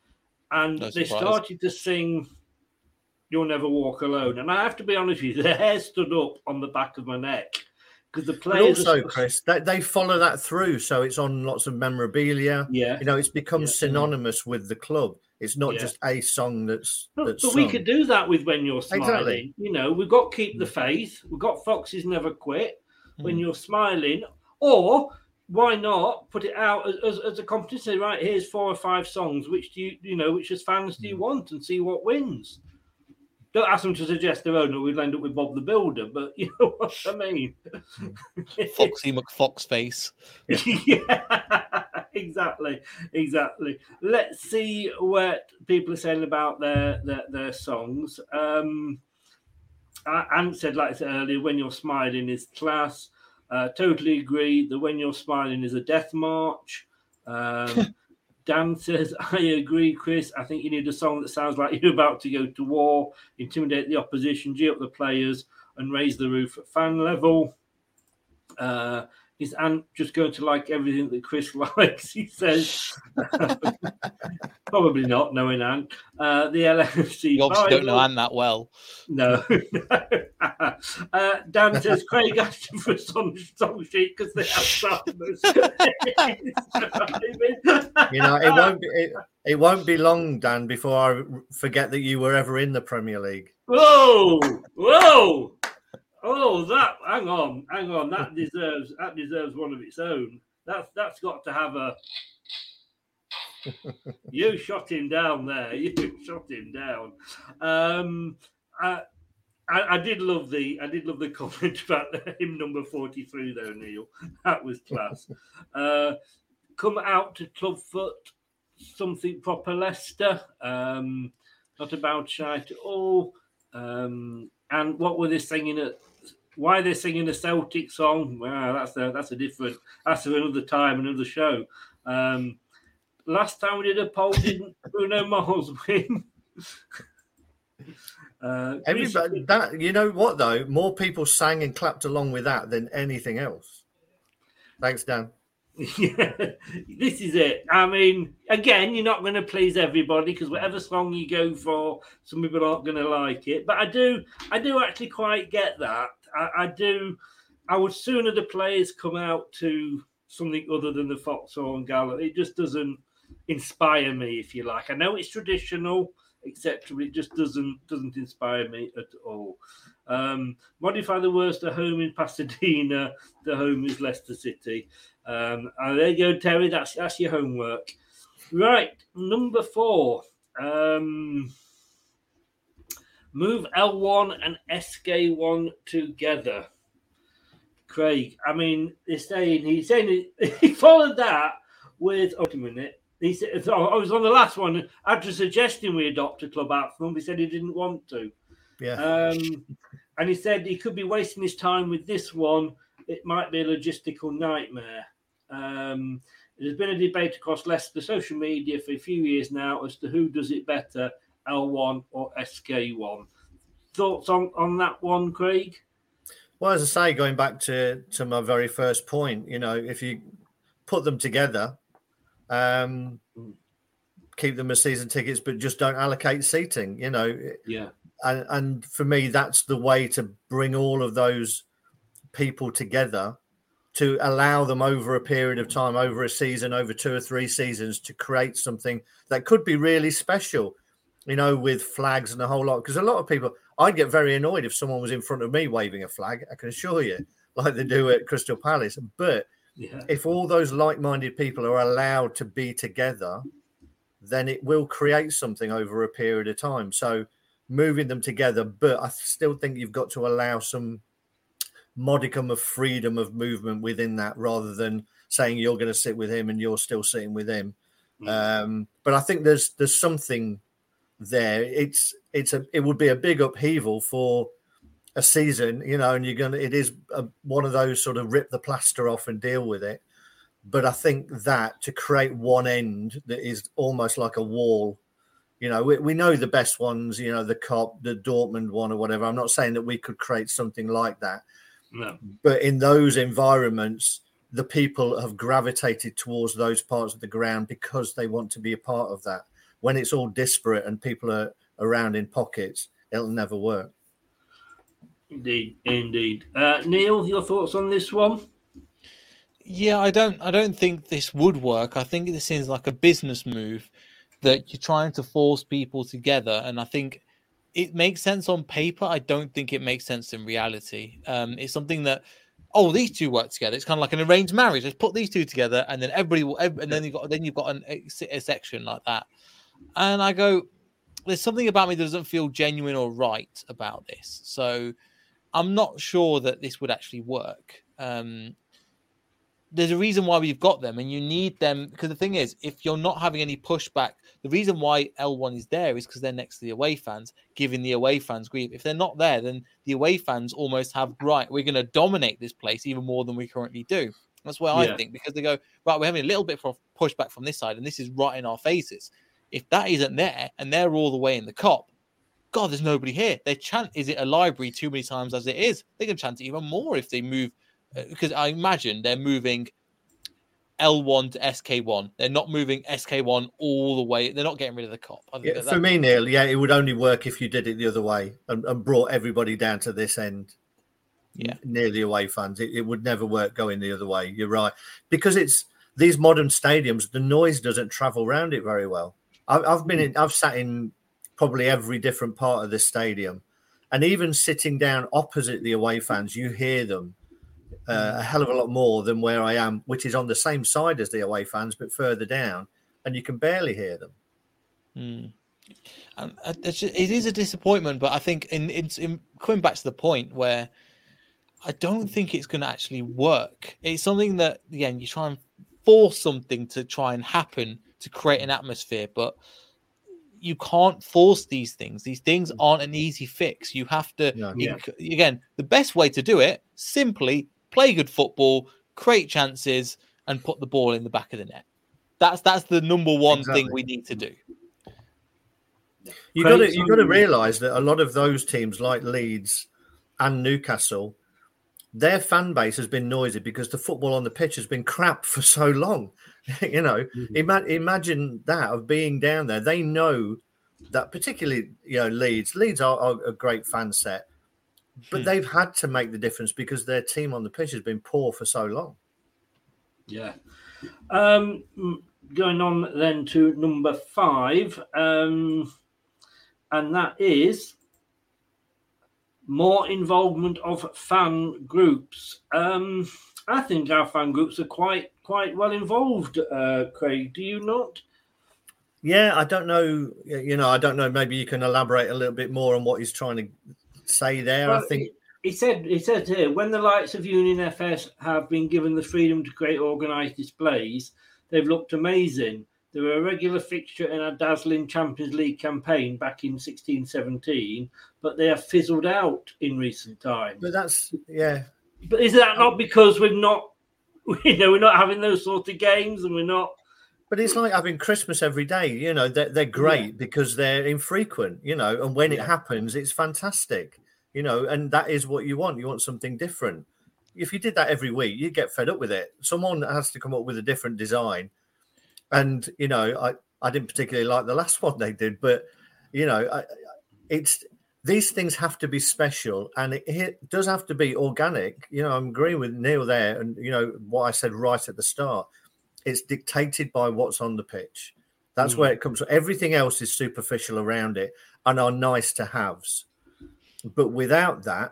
And no they started to sing You'll Never Walk Alone. And I have to be honest with you, the hair stood up on the back of my neck because the But players also, are... Chris, they, they follow that through, so it's on lots of memorabilia. Yeah, you know, it's become yeah. synonymous with the club. It's not Yeah. just a song that's But, that's but sung. we could do that with When You're Smiling. Exactly. You know, we've got Keep the Faith. We've got Foxes Never Quit. When Mm. You're Smiling. Or why not put it out as, as, as a competition? Say, right, here's four or five songs. Which do you, you know, which as fans do you want, and see what wins? Don't ask them to suggest their own, or we'll end up with Bob the Builder. But you know what I mean. Foxy McFoxface. Yeah, exactly, exactly. Let's see what people are saying about their their, their songs. Um, Ant said, like I said earlier, When You're Smiling is class. Uh, totally agree that When You're Smiling is a death march. Um, Dan says, I agree, Chris. I think you need a song that sounds like you're about to go to war, intimidate the opposition, G up the players, and raise the roof at fan level. Uh, is Ant just going to like everything that Chris likes? He says, probably not, knowing Ant. Uh, the L F C. You obviously don't know Bible- Anne that well. No. uh, Dan says Craig asked him for a song, song sheet because they have Salmers. You know, it won't be it, it won't be long, Dan, before I forget that you were ever in the Premier League. Whoa, whoa, oh, that. Hang on, hang on. That deserves that deserves one of its own. That's that's got to have a. You shot him down there. You shot him down. Um, I, I, I did love the I did love the comment about him number forty-three though, Neil. That was class. uh, come out to Clubfoot, something proper Leicester. Um, not about shite at all. Um, and what were they singing at? Why they're singing a Celtic song? Wow, that's a that's a different. That's for another time, another show. Um, last time we did a poll, didn't Bruno Mars win? uh, Everybody, that you know what though, more people sang and clapped along with that than anything else. Thanks, Dan. Yeah, this is it. I mean, again, you're not going to please everybody because whatever song you go for, some people aren't going to like it. But I do, I do actually quite get that. I, I do. I would sooner the players come out to something other than the Foxhorn Gala. It just doesn't inspire me, if you like. I know it's traditional, et cetera. But it just doesn't doesn't inspire me at all. Um, modify the worst at home in Pasadena. The home is Leicester City. Um, and there you go, Terry. That's that's your homework. Right, number four. Um, move L one and S K one together. Craig, I mean, he's saying he's saying he followed that with. Oh, wait a minute. He said, oh, I was on the last one. After suggesting we adopt a club outfit, he said he didn't want to. Yeah. Um, and he said he could be wasting his time with this one. It might be a logistical nightmare. Um, there's been a debate across Leicester social media for a few years now as to who does it better, L one or S K one. Thoughts on, on that one, Craig? Well, as I say, going back to, to my very first point, you know, if you put them together, um, keep them as season tickets, but just don't allocate seating, you know. Yeah. And, and for me, that's the way to bring all of those people together, to allow them over a period of time, over a season, over two or three seasons, to create something that could be really special, you know, with flags and a whole lot. Because a lot of people, I'd get very annoyed if someone was in front of me waving a flag, I can assure you, like they do at Crystal Palace. But yeah. if all those like-minded people are allowed to be together, then it will create something over a period of time. So moving them together, but I still think you've got to allow some modicum of freedom of movement within that, rather than saying you're going to sit with him and you're still sitting with him. Mm. Um, but I think there's there's something there. It's it's a it would be a big upheaval for a season, you know, and you're gonna it is a, one of those sort of rip the plaster off and deal with it. But I think that to create one end that is almost like a wall. You know, we, we know the best ones, you know, the Cop, the Dortmund one or whatever. I'm not saying that we could create something like that. No. But in those environments, the people have gravitated towards those parts of the ground because they want to be a part of that. When it's all disparate and people are around in pockets, it'll never work. Indeed, indeed. Uh, Neil, your thoughts on this one? Yeah, I don't. I don't think this would work. I think this seems like a business move that you're trying to force people together, and I think it makes sense on paper. I don't think it makes sense in reality. Um, it's something that, oh, these two work together. It's kind of like an arranged marriage. Let's put these two together, and then everybody will. And then you got then you've got an, a section like that. And I go, there's something about me that doesn't feel genuine or right about this. So I'm not sure that this would actually work. Um, there's a reason why we've got them, and you need them, because the thing is, if you're not having any pushback, the reason why L one is there is because they're next to the away fans, giving the away fans grief. If they're not there, then the away fans almost have, right, we're going to dominate this place even more than we currently do. That's what yeah. I think, because they go, right, we're having a little bit of pushback from this side, and this is right in our faces. If that isn't there, and they're all the way in the cop, God, there's nobody here. They chant, is it a library too many times as it is? They can chant it even more if they move, because I imagine they're moving L one to S K one. They're not moving S K one all the way. They're not getting rid of the cop. I think yeah, that, for that, me, Neil, yeah, it would only work if you did it the other way and, and brought everybody down to this end. Yeah, near the away fans. It, it would never work going the other way. You're right, because it's these modern stadiums. The noise doesn't travel around it very well. I've, I've been in. I've sat in probably every different part of the stadium, and even sitting down opposite the away fans, you hear them uh, a hell of a lot more than where I am, which is on the same side as the away fans, but further down, and you can barely hear them. Mm. And it's just, it is a disappointment, but I think in, in, in coming back to the point where I don't think it's going to actually work. It's something that, again, you try and force something to try and happen to create an atmosphere, but you can't force these things. These things aren't an easy fix. You have to, no, yeah. yeah. again, the best way to do it, simply play good football, create chances, and put the ball in the back of the net. That's that's the number one exactly. thing we need to do. You got to you got to realise that a lot of those teams, like Leeds and Newcastle, their fan base has been noisy because the football on the pitch has been crap for so long. you know, mm-hmm. ima- imagine that of being down there. They know that, particularly, you know, Leeds. Leeds are, are a great fan set, but hmm. they've had to make the difference because their team on the pitch has been poor for so long. Yeah. Um, going on then to number five, um, and that is more involvement of fan groups. Um, I think our fan groups are quite quite well involved, uh, Craig. Do you not? Yeah, I don't know. You know, I don't know. Maybe you can elaborate a little bit more on what he's trying to say there. Well, I think he, he said he said here, when the likes of Union F S have been given the freedom to create organised displays, they've looked amazing. They were a regular fixture in a dazzling Champions League campaign back in sixteen seventeen, but they have fizzled out in recent times. But that's yeah. But is that not because we're not, you know, we're not having those sort of games, and we're not? But it's like having Christmas every day. You know, they're, they're great yeah. because they're infrequent. You know, and when yeah. it happens, it's fantastic. You know, and that is what you want. You want something different. If you did that every week, you'd get fed up with it. Someone has to come up with a different design. And, you know, I, I didn't particularly like the last one they did, but, you know, I, it's these things have to be special, and it, it does have to be organic. You know, I'm agreeing with Neil there, and, you know, what I said right at the start, it's dictated by what's on the pitch. That's mm. where it comes from. Everything else is superficial around it and are nice to haves. But without that,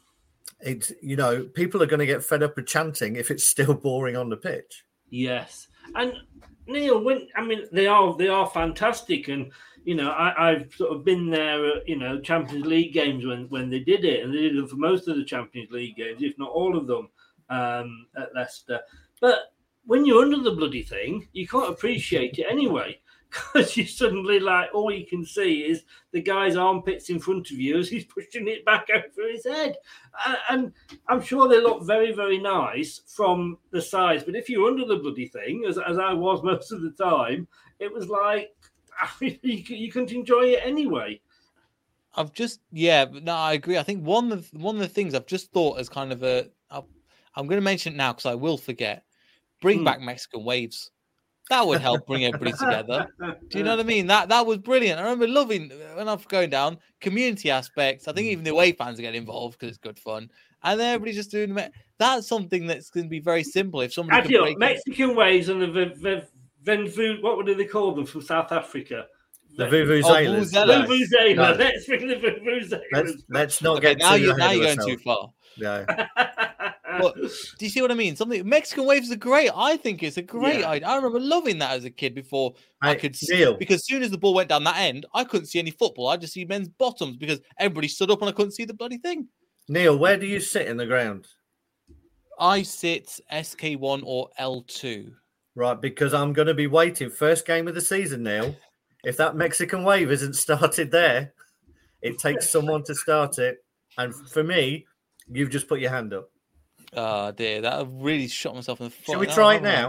it's, you know, people are going to get fed up with chanting if it's still boring on the pitch. Yes. And Neil, when I mean, they are they are fantastic, and you know, I, I've sort of been there at, you know, Champions League games when, when they did it, and they did it for most of the Champions League games, if not all of them, um, at Leicester. But when you're under the bloody thing, you can't appreciate it anyway, because you suddenly, like, all you can see is the guy's armpits in front of you as he's pushing it back over his head. And I'm sure they look very, very nice from the sides, but if you're under the bloody thing, as, as I was most of the time, it was like, you, you couldn't enjoy it anyway. I've just, yeah, but no, I agree. I think one of one of the things I've just thought as kind of a, I'll, I'm going to mention it now because I will forget. Bring hmm. back Mexican waves. That would help bring everybody together. Do you know what I mean? That that was brilliant. I remember loving when I was going down community aspects. I think even the away fans are getting involved because it's good fun, and then everybody's just doing it. That's something that's going to be very simple. If somebody Actually, can break Mexican it. waves and the v- v- Venvu, what would they call them from South Africa? The vuvuzelas. Oh, Vuvuzela. No. Let's bring the Vuvuzelas. Let's, let's not okay, get now too you're now you're going ourselves. too far. Yeah. But do you see what I mean? Something Mexican waves are great. I think it's a great Yeah. idea. I remember loving that as a kid before Hey, I could see Neil. because as soon as the ball went down that end, I couldn't see any football. I just see men's bottoms because everybody stood up and I couldn't see the bloody thing. Neil, where do you sit in the ground? I sit S K one or L two. Right, because I'm going to be waiting. First game of the season, Neil. If that Mexican wave isn't started there, it takes someone to start it. And for me, you've just put your hand up. Oh dear, that I've really shot myself in the foot. Shall we try it now?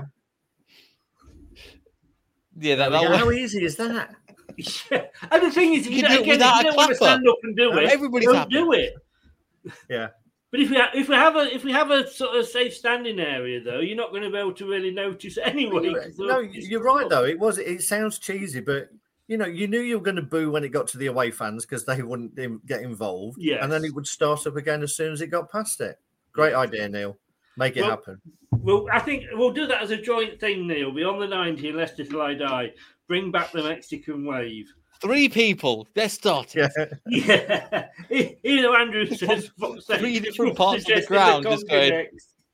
Yeah, that, There we that go. was... How easy is that? Yeah. And the thing is, if You you, can do it again, without if you a don't want to clapper. stand up and do it, Everybody's don't happy. do it. Yeah. But if we ha- if we have a if we have a sort of safe standing area, though, you're not going to be able to really notice anyway. No, you're right though. It was. It sounds cheesy, but you know, you knew you were going to boo when it got to the away fans because they wouldn't im- get involved. Yes. And then it would start up again as soon as it got past it. Great idea, Neil. Make it Well- happen. Well, I think we'll do that as a joint thing, Neil. Beyond the ninety, Leicester till I die. Bring back the Mexican wave. Three people. Let's start it. Yeah. Even though Andrew says Three different parts of the ground just going.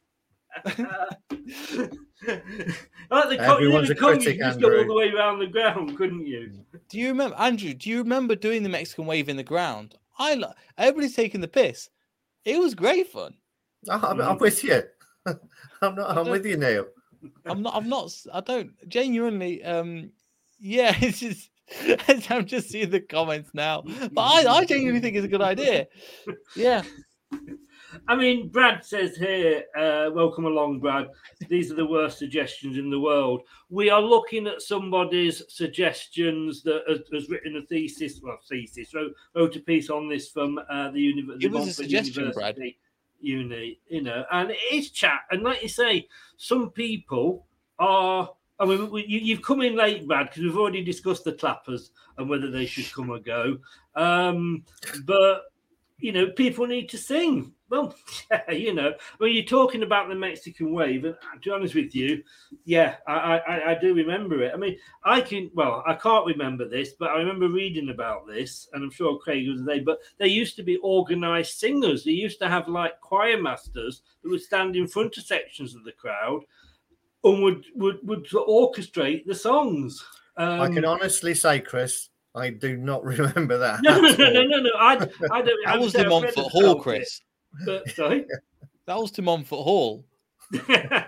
Like the Everyone's the a critic, you just go all Andrew. the way around the ground, couldn't you? Do you remember, Andrew? Do you remember doing the Mexican wave in the ground? I lo- everybody's taking the piss. It was great fun. Oh, I'm, I'm with you. I'm not. I'm don't- with you, Neil. I'm not. I'm not. I don't genuinely. Um. Yeah. It's just. I'm just seeing the comments now, but I, I genuinely think it's a good idea. Yeah. I mean, Brad says here, uh, welcome along, Brad. These are the worst suggestions in the world. We are looking at somebody's suggestions that has, has written a thesis, well, thesis, wrote, wrote a piece on this from uh, the university. Give us a suggestion, Brad. Uni, you know, and it is chat. And like you say, some people are. I mean, we, you, you've come in late, Brad, because we've already discussed the clappers and whether they should come or go. Um, but you know, people need to sing. Well, yeah, you know, when you're talking about the Mexican wave, and to be honest with you, yeah, I, I, I do remember it. I mean, I can, well, I can't remember this, but I remember reading about this, and I'm sure Craig was there, but they used to be organized singers. They used to have like choir masters that would stand in front of sections of the crowd and would, would, would orchestrate the songs. Um, I can honestly say, Chris, I do not remember that. no, no, at no, all. no, no, no. I, I don't. That I'm was saying the I've read Montfort Hall, about Chris. it, but, sorry. That was to Montfort Hall. But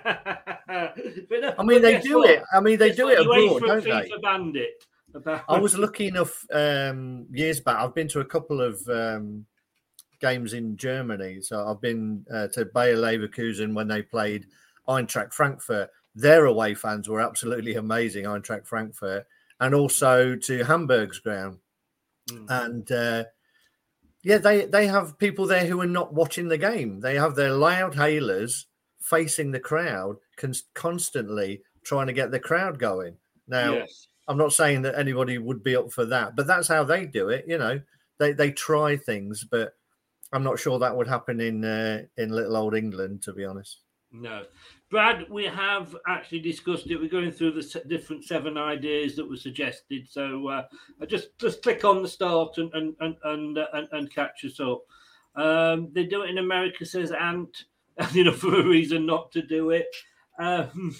no, I mean, but they guess do what? it. I mean, they Guess do what? it You ain't abroad, for a don't they? FIFA Bandit. About... I was lucky enough um, years back. I've been to a couple of um, games in Germany. So I've been uh, to Bayer Leverkusen when they played Eintracht Frankfurt. Their away fans were absolutely amazing, Eintracht Frankfurt, and also to Hamburg's ground. Mm. And uh, yeah, they, they have people there who are not watching the game. They have their loud hailers facing the crowd, con- constantly trying to get the crowd going. Now, yes. I'm not saying that anybody would be up for that, but that's how they do it. You know, they they try things, but I'm not sure that would happen in uh, in little old England, to be honest. No. Brad, we have actually discussed it. We're going through the se- different seven ideas that were suggested. So uh, just just click on the start and and and and, uh, and, and catch us up. Um, they do it in America, says Ant, you know, for a reason not to do it. Um,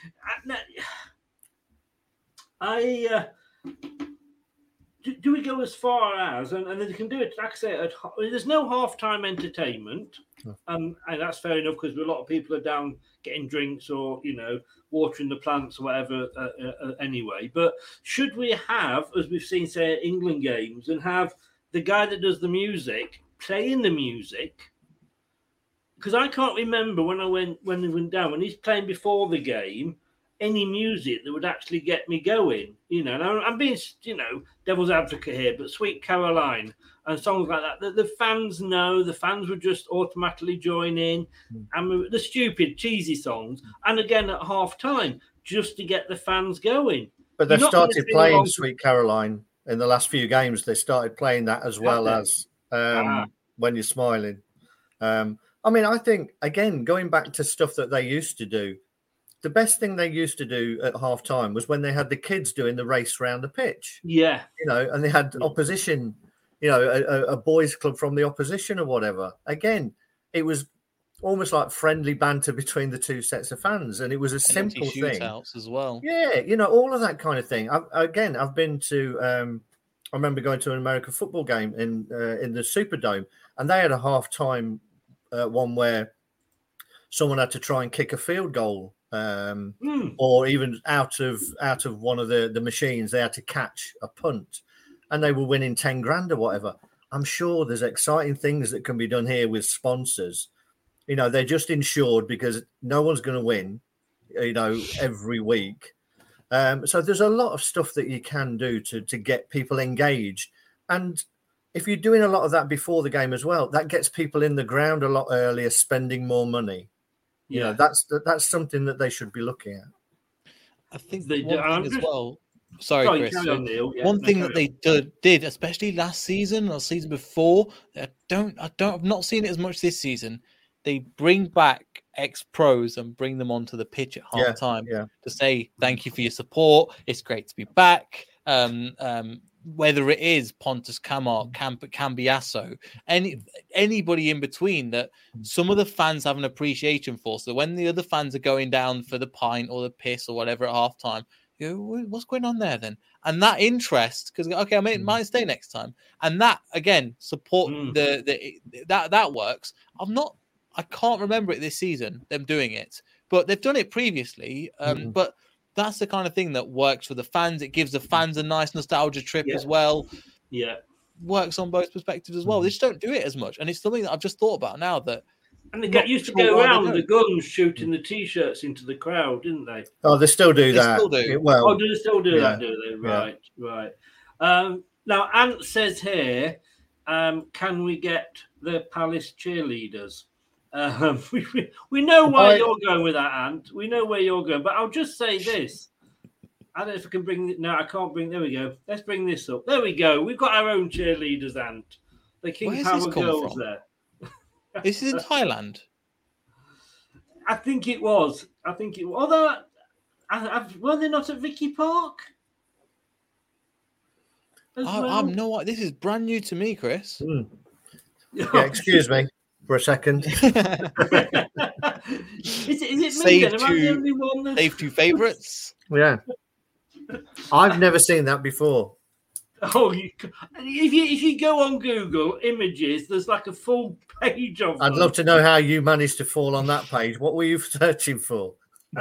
I uh, do, do we go as far as, and, and they can do it, like I say, at, there's no halftime entertainment. Um, and that's fair enough because a lot of people are down getting drinks or, you know, watering the plants or whatever uh, uh, anyway. But should we have, as we've seen, say, at England games, and have the guy that does the music playing the music? Because I can't remember when I went when they went down, when he's playing before the game, any music that would actually get me going, you know. And I'm, I'm being, you know, devil's advocate here, but Sweet Caroline and songs like that, the, the fans know, the fans would just automatically join in. Mm. And the stupid, cheesy songs. And again, at half time, just to get the fans going. But they've You're not gonna started see playing long- Sweet Caroline in the last few games. They started playing that as well they? as um, Ah. When You're Smiling. Um, I mean, I think, again, going back to stuff that they used to do, the best thing they used to do at half time was when they had the kids doing the race around the pitch, Yeah, you know, and they had opposition, you know, a, a- a boys' club from the opposition or whatever. Again, it was almost like friendly banter between the two sets of fans, and it was a simple thing. Shootouts as well. Yeah, you know, all of that kind of thing. I've, again, I've been to. Um, I remember going to an American football game in uh, in the Superdome, and they had a half-time uh, one where someone had to try and kick a field goal, um, Mm. or even out of out of one of the the machines, they had to catch a punt, and they were winning ten grand or whatever. I'm sure there's exciting things that can be done here with sponsors. You know, they're just insured because no one's going to win, you know, every week. Um, so there's a lot of stuff that you can do to to get people engaged. And if you're doing a lot of that before the game as well, that gets people in the ground a lot earlier, spending more money. You yeah. know, that's that's something that they should be looking at. I think They one do- thing I'm as just- well. Sorry, Sorry, Chris. carry on, Neil. Yeah, One no, thing carry that they do, did, especially last season or season before, I don't, I don't, I've not seen it as much this season. They bring back ex-pros and bring them onto the pitch at half Yeah, time yeah. to say thank you for your support. It's great to be back. Um, um, whether it is Pontus Kamar, Camp Cambiasso, any anybody in between that some of the fans have an appreciation for. So when the other fans are going down for the pint or the piss or whatever at half time, you go, what's going on there then? And that interest, because okay, I might, might stay next time, and that again support Mm. the the that that works. I'm not, I can't remember it this season them doing it, but they've done it previously. Um, Mhm. But that's the kind of thing that works for the fans. It gives the fans a nice nostalgia trip Yeah. as well. Yeah. Works on both perspectives as well. They just don't do it as much, and it's something that I've just thought about now. That And they Not get used to sure go why they around with the don't. guns shooting the t-shirts into the crowd, didn't they? Oh, they still do They that. still do. Well, Oh, do they still do yeah, that, do they? Right, right. Um, now, Ant says here, um, can we get the Palace cheerleaders? Um, we, we- we know where I- you're going with that, Ant. We know where you're going. But I'll just say this. I don't know if I can bring it. No, I can't bring. There we go. Let's bring this up. There we go. We've got our own cheerleaders, Ant. The King Where's Power this come girls from? there. this is in Thailand. I think it was. I think it. Although, I, I, were they not at Vicky Park? As I, well? I'm no. This is brand new to me, Chris. mm. Yeah, excuse me for a second. is it, is it me Save then? Am I the to- only one that's... Save two favourites. Yeah, I've never seen that before. Oh, you, if you if you go on Google Images, there's like a full page of I'd them. love to know how you managed to fall on that page. What were you searching for?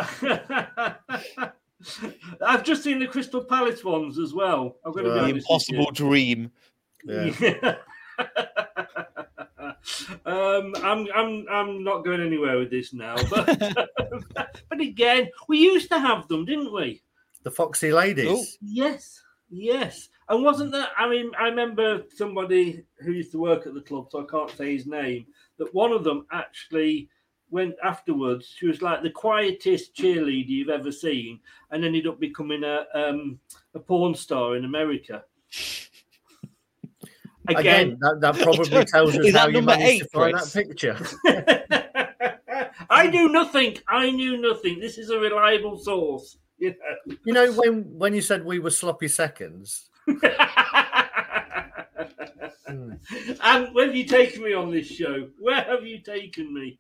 I've just seen the Crystal Palace ones as well. I'm going to Right. be The honest with you. impossible dream. Yeah. um, I'm I'm I'm not going anywhere with this now, but but again, we used to have them, didn't we? The Foxy Ladies. Oh. Yes, yes. And wasn't that? I mean, I remember somebody who used to work at the club, so I can't say his name. That one of them actually went afterwards. She was like the quietest cheerleader you've ever seen, and ended up becoming a um, a porn star in America. Again, Again, that, that probably tells us Is that how you number managed to eight, find Chris? that picture. I knew nothing. I knew nothing. This is a reliable source. You know. You know, when when you said we were sloppy seconds, Hmm. And where have you taken me on this show? Where have you taken me?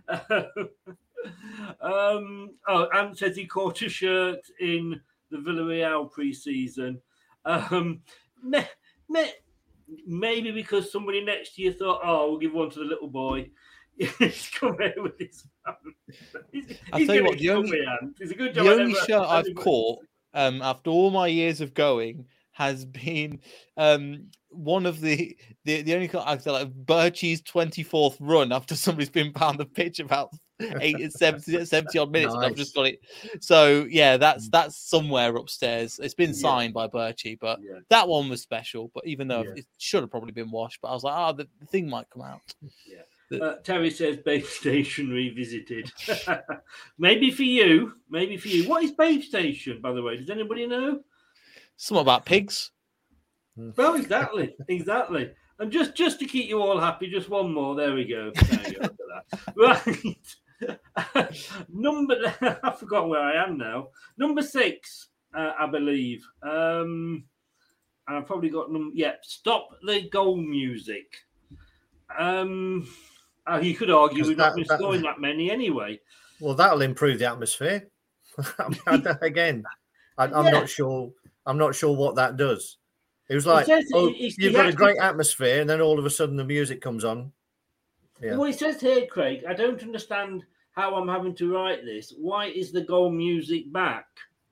um, oh, Ant says he caught a shirt in the Villarreal pre-season. Um, me, me, maybe because somebody next to you thought, "Oh, we'll give one to the little boy." He's come here with his. He's, I'll he's tell you gonna what, the kill only- me, Ant. It's a good job. The I only never- shirt I I've never- caught um, after all my years of going has been um, one of the the, the only I feel like Birchie's twenty-fourth run after somebody's been pound the pitch about eight, seventy, seventy odd minutes, and I've just got it. So yeah, that's that's somewhere upstairs. It's been Yeah. signed by Birchie, but Yeah. that one was special. But even though Yeah. it should have probably been washed, but I was like, oh, the, the thing might come out. Uh, Terry says Babe Station revisited. Maybe for you. Maybe for you. What is Babe Station, by the way? Does anybody know? Something about pigs. Well, exactly, exactly. And just, just to keep you all happy, just one more. There we go. There you go. Look at that. Right. Number, I forgot where I am now. Number six, uh, I believe. Um, and I've probably got them. Yeah, Stop the Goal Music. Um, uh, you could argue we've not been that, scoring that many anyway. Well, that'll improve the atmosphere. Again, I, I'm yeah. not sure. I'm not sure what that does. It was like, it oh, it's, you've got a great atmosphere, and then all of a sudden the music comes on. Yeah. Well, it says here, Craig, I don't understand how I'm having to write this. Why is the goal music back?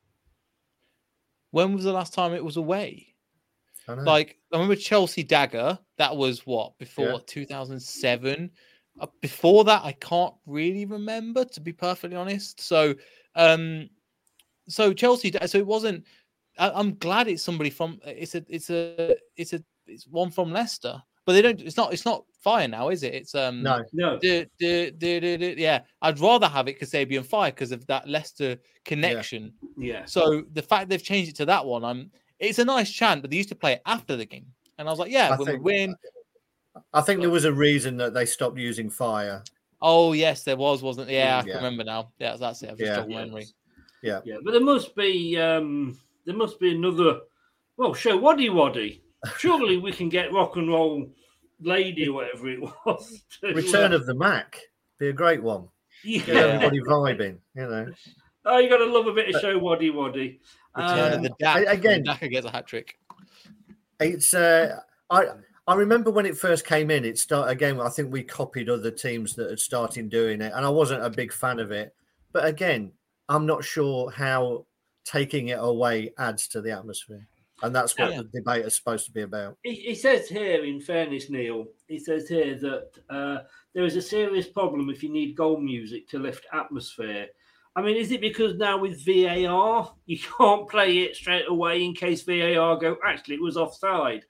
When was the last time it was away? I like, I remember Chelsea Dagger. That was what, before yeah. two thousand seven? Uh, before that, I can't really remember, to be perfectly honest. So, um, so Chelsea, so it wasn't. I'm glad it's somebody from it's a it's a it's a it's one from Leicester, but they don't. It's not it's not Fire now, is it? It's um no no do, do, do, do, do, yeah. I'd rather have it Kasabian Fire because of that Leicester connection. Yeah. yeah. So the fact they've changed it to that one, I'm. It's a nice chant, but they used to play it after the game, and I was like, yeah, I when think, we win. I think there was a reason that they stopped using Fire. Oh yes, there was, wasn't there? Yeah, I yeah. can remember now. Yeah, that's it. I've just yeah. got memory. Yeah, yeah, but there must be. um There must be another, well, show Waddy Waddy. Surely we can get Rock and Roll Lady or whatever it was. Return of the Mac. Be a great one. Yeah. Get everybody vibing, you know. Oh, you got to love a bit of show Waddy Waddy. Return um, of the Dak. Again, Daka gets a hat trick. It's, uh, I I remember when it first came in, it started, again, I think we copied other teams that had started doing it, and I wasn't a big fan of it. But again, I'm not sure how taking it away adds to the atmosphere, and that's what yeah. the debate is supposed to be about. He says here, in fairness, Neil, he says here that uh, there is a serious problem if you need goal music to lift atmosphere. I mean, is it because now with V A R you can't play it straight away in case V A R go, actually it was offside?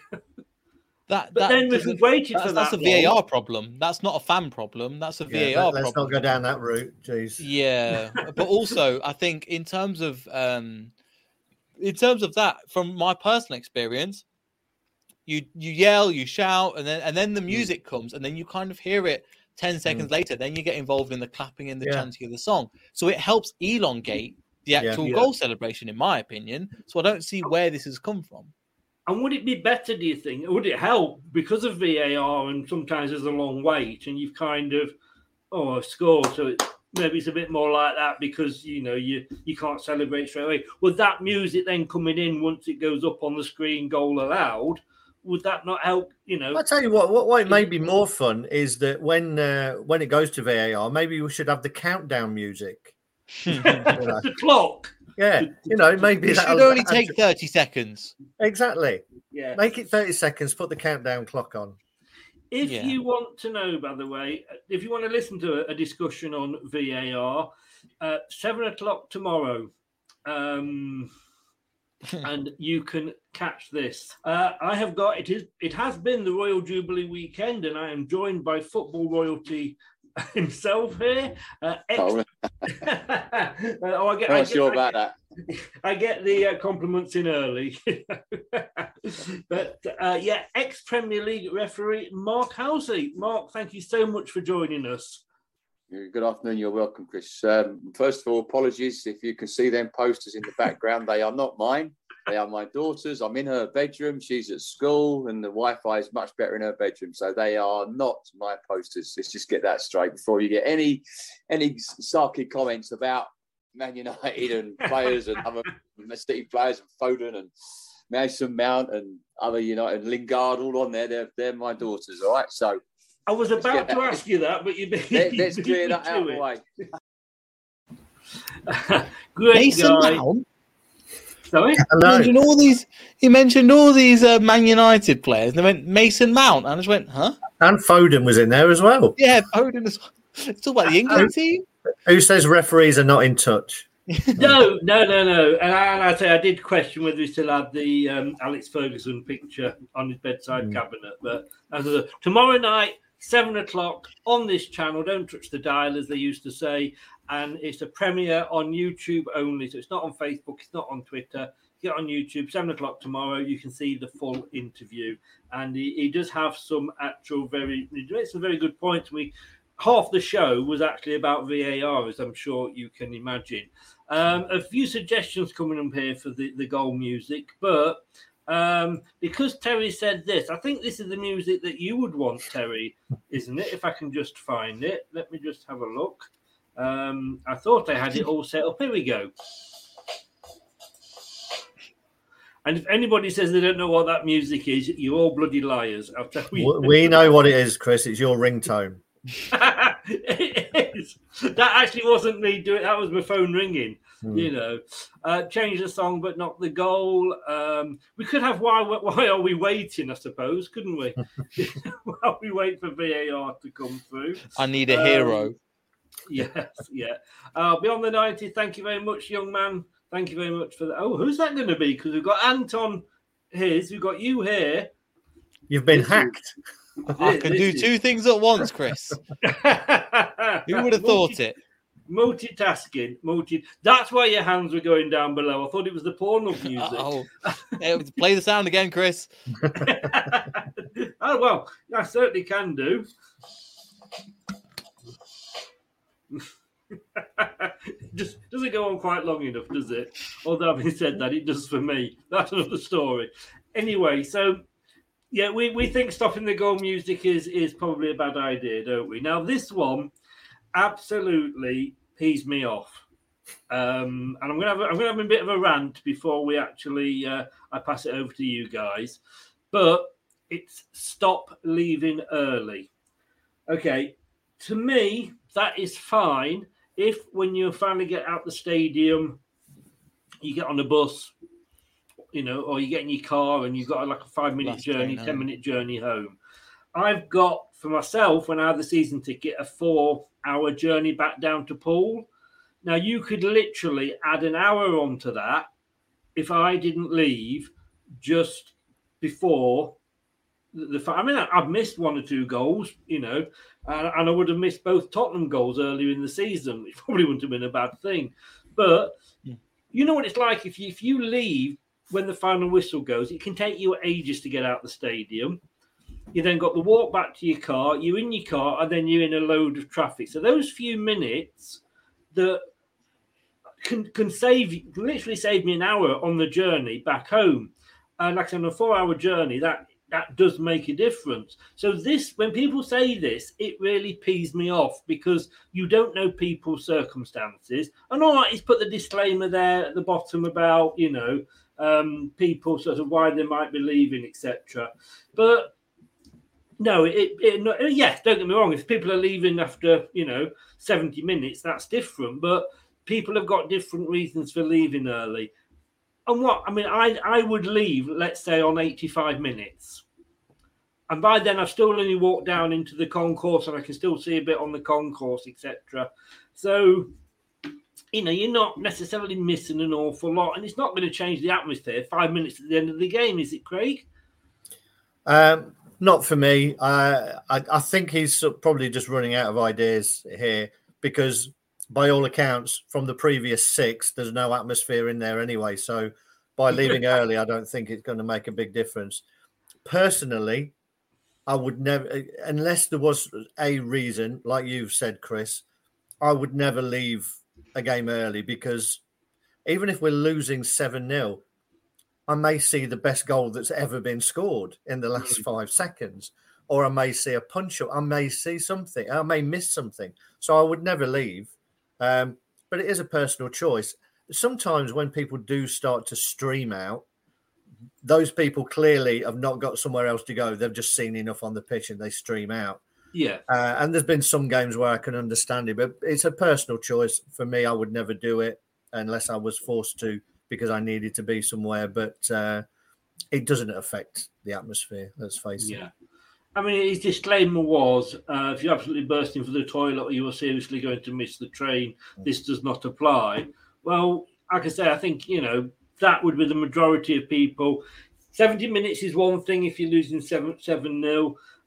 That, but that, then we've waited that's, for that's that. That's a V A R problem. That's not a fan problem. That's a yeah, V A R let's problem. Let's not go down that route, jeez. Yeah, but also I think in terms of um, in terms of that, from my personal experience, you you yell, you shout, and then and then the music mm. comes, and then you kind of hear it ten seconds mm. later. Then you get involved in the clapping and the yeah. chanting of the song, so it helps elongate the actual yeah. goal celebration, in my opinion. So I don't see where this has come from. And would it be better, do you think? Would it help because of V A R and sometimes there's a long wait and you've kind of, oh, scored, so it, maybe it's a bit more like that because, you know, you, you can't celebrate straight away. Would that music then coming in once it goes up on the screen, goal allowed, would that not help, you know? I'll tell you what, what, what may be more fun is that when uh, when it goes to V A R, maybe we should have the countdown music. The clock. Yeah, you know, maybe it should only take thirty seconds. Exactly. Yeah. Make it thirty seconds, put the countdown clock on. If yeah. you want to know, by the way, if you want to listen to a, a discussion on V A R, uh, seven o'clock tomorrow, um, and you can catch this. Uh, I have got, it is. It has been the Royal Jubilee weekend, and I am joined by football royalty himself here. Uh, ex- oh, oh, I get, I'm I not get, sure I about get, that. I get the uh, compliments in early. But uh, yeah, ex-Premier League referee Mark Halsey. Mark, thank you so much for joining us. Good afternoon. You're welcome, Chris. Um, first of all, apologies if you can see them posters in the background. They are not mine. They are my daughter's. I'm in her bedroom. She's at school, and the Wi-Fi is much better in her bedroom. So they are not my posters. Let's just get that straight before you get any any sarky comments about Man United and players and other City players and Foden and Mason Mount and other United, Lingard, all on there. They're they're my daughters. All right. So I was about to ask you that, but you Let, let's clear that out of the way. Great Mason guy. Mount. Sorry? He mentioned all these. He mentioned all these uh, Man United players. And they went Mason Mount, and I just went, huh? And Foden was in there as well. Yeah, Foden as well. It's all about the England team. Who says referees are not in touch? No, no, no, no. And I, and I say I did question whether he still had the um, Alex Ferguson picture on his bedside mm. cabinet. But as a, tomorrow night, seven o'clock on this channel. Don't touch the dial, as they used to say. And it's a premiere on YouTube only. So it's not on Facebook. It's not on Twitter. Get on YouTube, seven o'clock tomorrow. You can see the full interview. And he, he does have some actual very, he makes some very good points. We Half the show was actually about V A R, as I'm sure you can imagine. Um, a few suggestions coming up here for the, the goal music, but um, because Terry said this, I think this is the music that you would want, Terry, isn't it? If I can just find it. Let me just have a look. Um, I thought I had it all set up. Here we go. And if anybody says they don't know what that music is, you're all bloody liars. I'll tell you. We know what it is, Chris. It's your ringtone. It is. That actually wasn't me doing. That was my phone ringing. Hmm. You know, uh, change the song, but not the goal. Um, we could have why? Why are we waiting? I suppose, couldn't we? While we wait for V A R to come through. I need a um, hero. Yes, yeah. Uh, beyond the ninety. Thank you very much, young man. Thank you very much for that. Oh, who's that going to be? Because we've got Anton his. We've got you here. You've been this hacked. Is, I can do is. two things at once, Chris. Who would have thought it? Multitasking. Multi. That's why your hands were going down below. I thought it was the Pornhub music. Oh, play the sound again, Chris. Oh, well, I certainly can do. It just doesn't go on quite long enough, does it? Although having said that, it does for me. That's another story. Anyway, so yeah, we, we think stopping the goal music is is probably a bad idea, don't we? Now this one absolutely pees me off, um, and I'm gonna have a, I'm gonna have a bit of a rant before we actually uh, I pass it over to you guys. But it's stop leaving early. Okay, to me that is fine. If when you finally get out the stadium, you get on a bus, you know, or you get in your car and you've got like a five-minute journey, ten-minute journey home. I've got, for myself, when I had the season ticket, a four-hour journey back down to Poole. Now, you could literally add an hour onto that if I didn't leave just before the, the I mean, I've missed one or two goals, you know, and, and I would have missed both Tottenham goals earlier in the season, which probably wouldn't have been a bad thing. But yeah. You know what it's like if you, if you leave when the final whistle goes, it can take you ages to get out the stadium. You then got the walk back to your car, you're in your car, and then you're in a load of traffic. So those few minutes that can can save, can literally save me an hour on the journey back home. And like I said, on a four-hour journey, that that does make a difference. So this, when people say this, it really pees me off because you don't know people's circumstances. And all right, he's put the disclaimer there at the bottom about, you know, um, people sort of why they might be leaving, et cetera. But no, it, it, no, yes, don't get me wrong. If people are leaving after, you know, seventy minutes, that's different. But people have got different reasons for leaving early. And what, I mean, I, I would leave, let's say, on eighty-five minutes. And by then, I've still only walked down into the concourse and I can still see a bit on the concourse, et cetera. So, you know, you're not necessarily missing an awful lot. And it's not going to change the atmosphere five minutes at the end of the game, is it, Craig? Um, not for me. Uh, I, I think he's probably just running out of ideas here because by all accounts, from the previous six, there's no atmosphere in there anyway. So by leaving early, I don't think it's going to make a big difference. Personally, I would never, unless there was a reason, like you've said, Chris, I would never leave a game early because even if we're losing seven nil, I may see the best goal that's ever been scored in the last five seconds, or I may see a punch-up. I may see something. I may miss something. So I would never leave. Um, but it is a personal choice. Sometimes when people do start to stream out, those people clearly have not got somewhere else to go. They've just seen enough on the pitch and they stream out. Yeah. Uh, and there's been some games where I can understand it, but it's a personal choice. For me, I would never do it unless I was forced to because I needed to be somewhere. But uh, it doesn't affect the atmosphere, let's face yeah. it. I mean, his disclaimer was, uh, if you're absolutely bursting for the toilet or you are seriously going to miss the train, this does not apply. Well, like I say, I think, you know, that would be the majority of people. seventy minutes is one thing if you're losing seven, seven nil.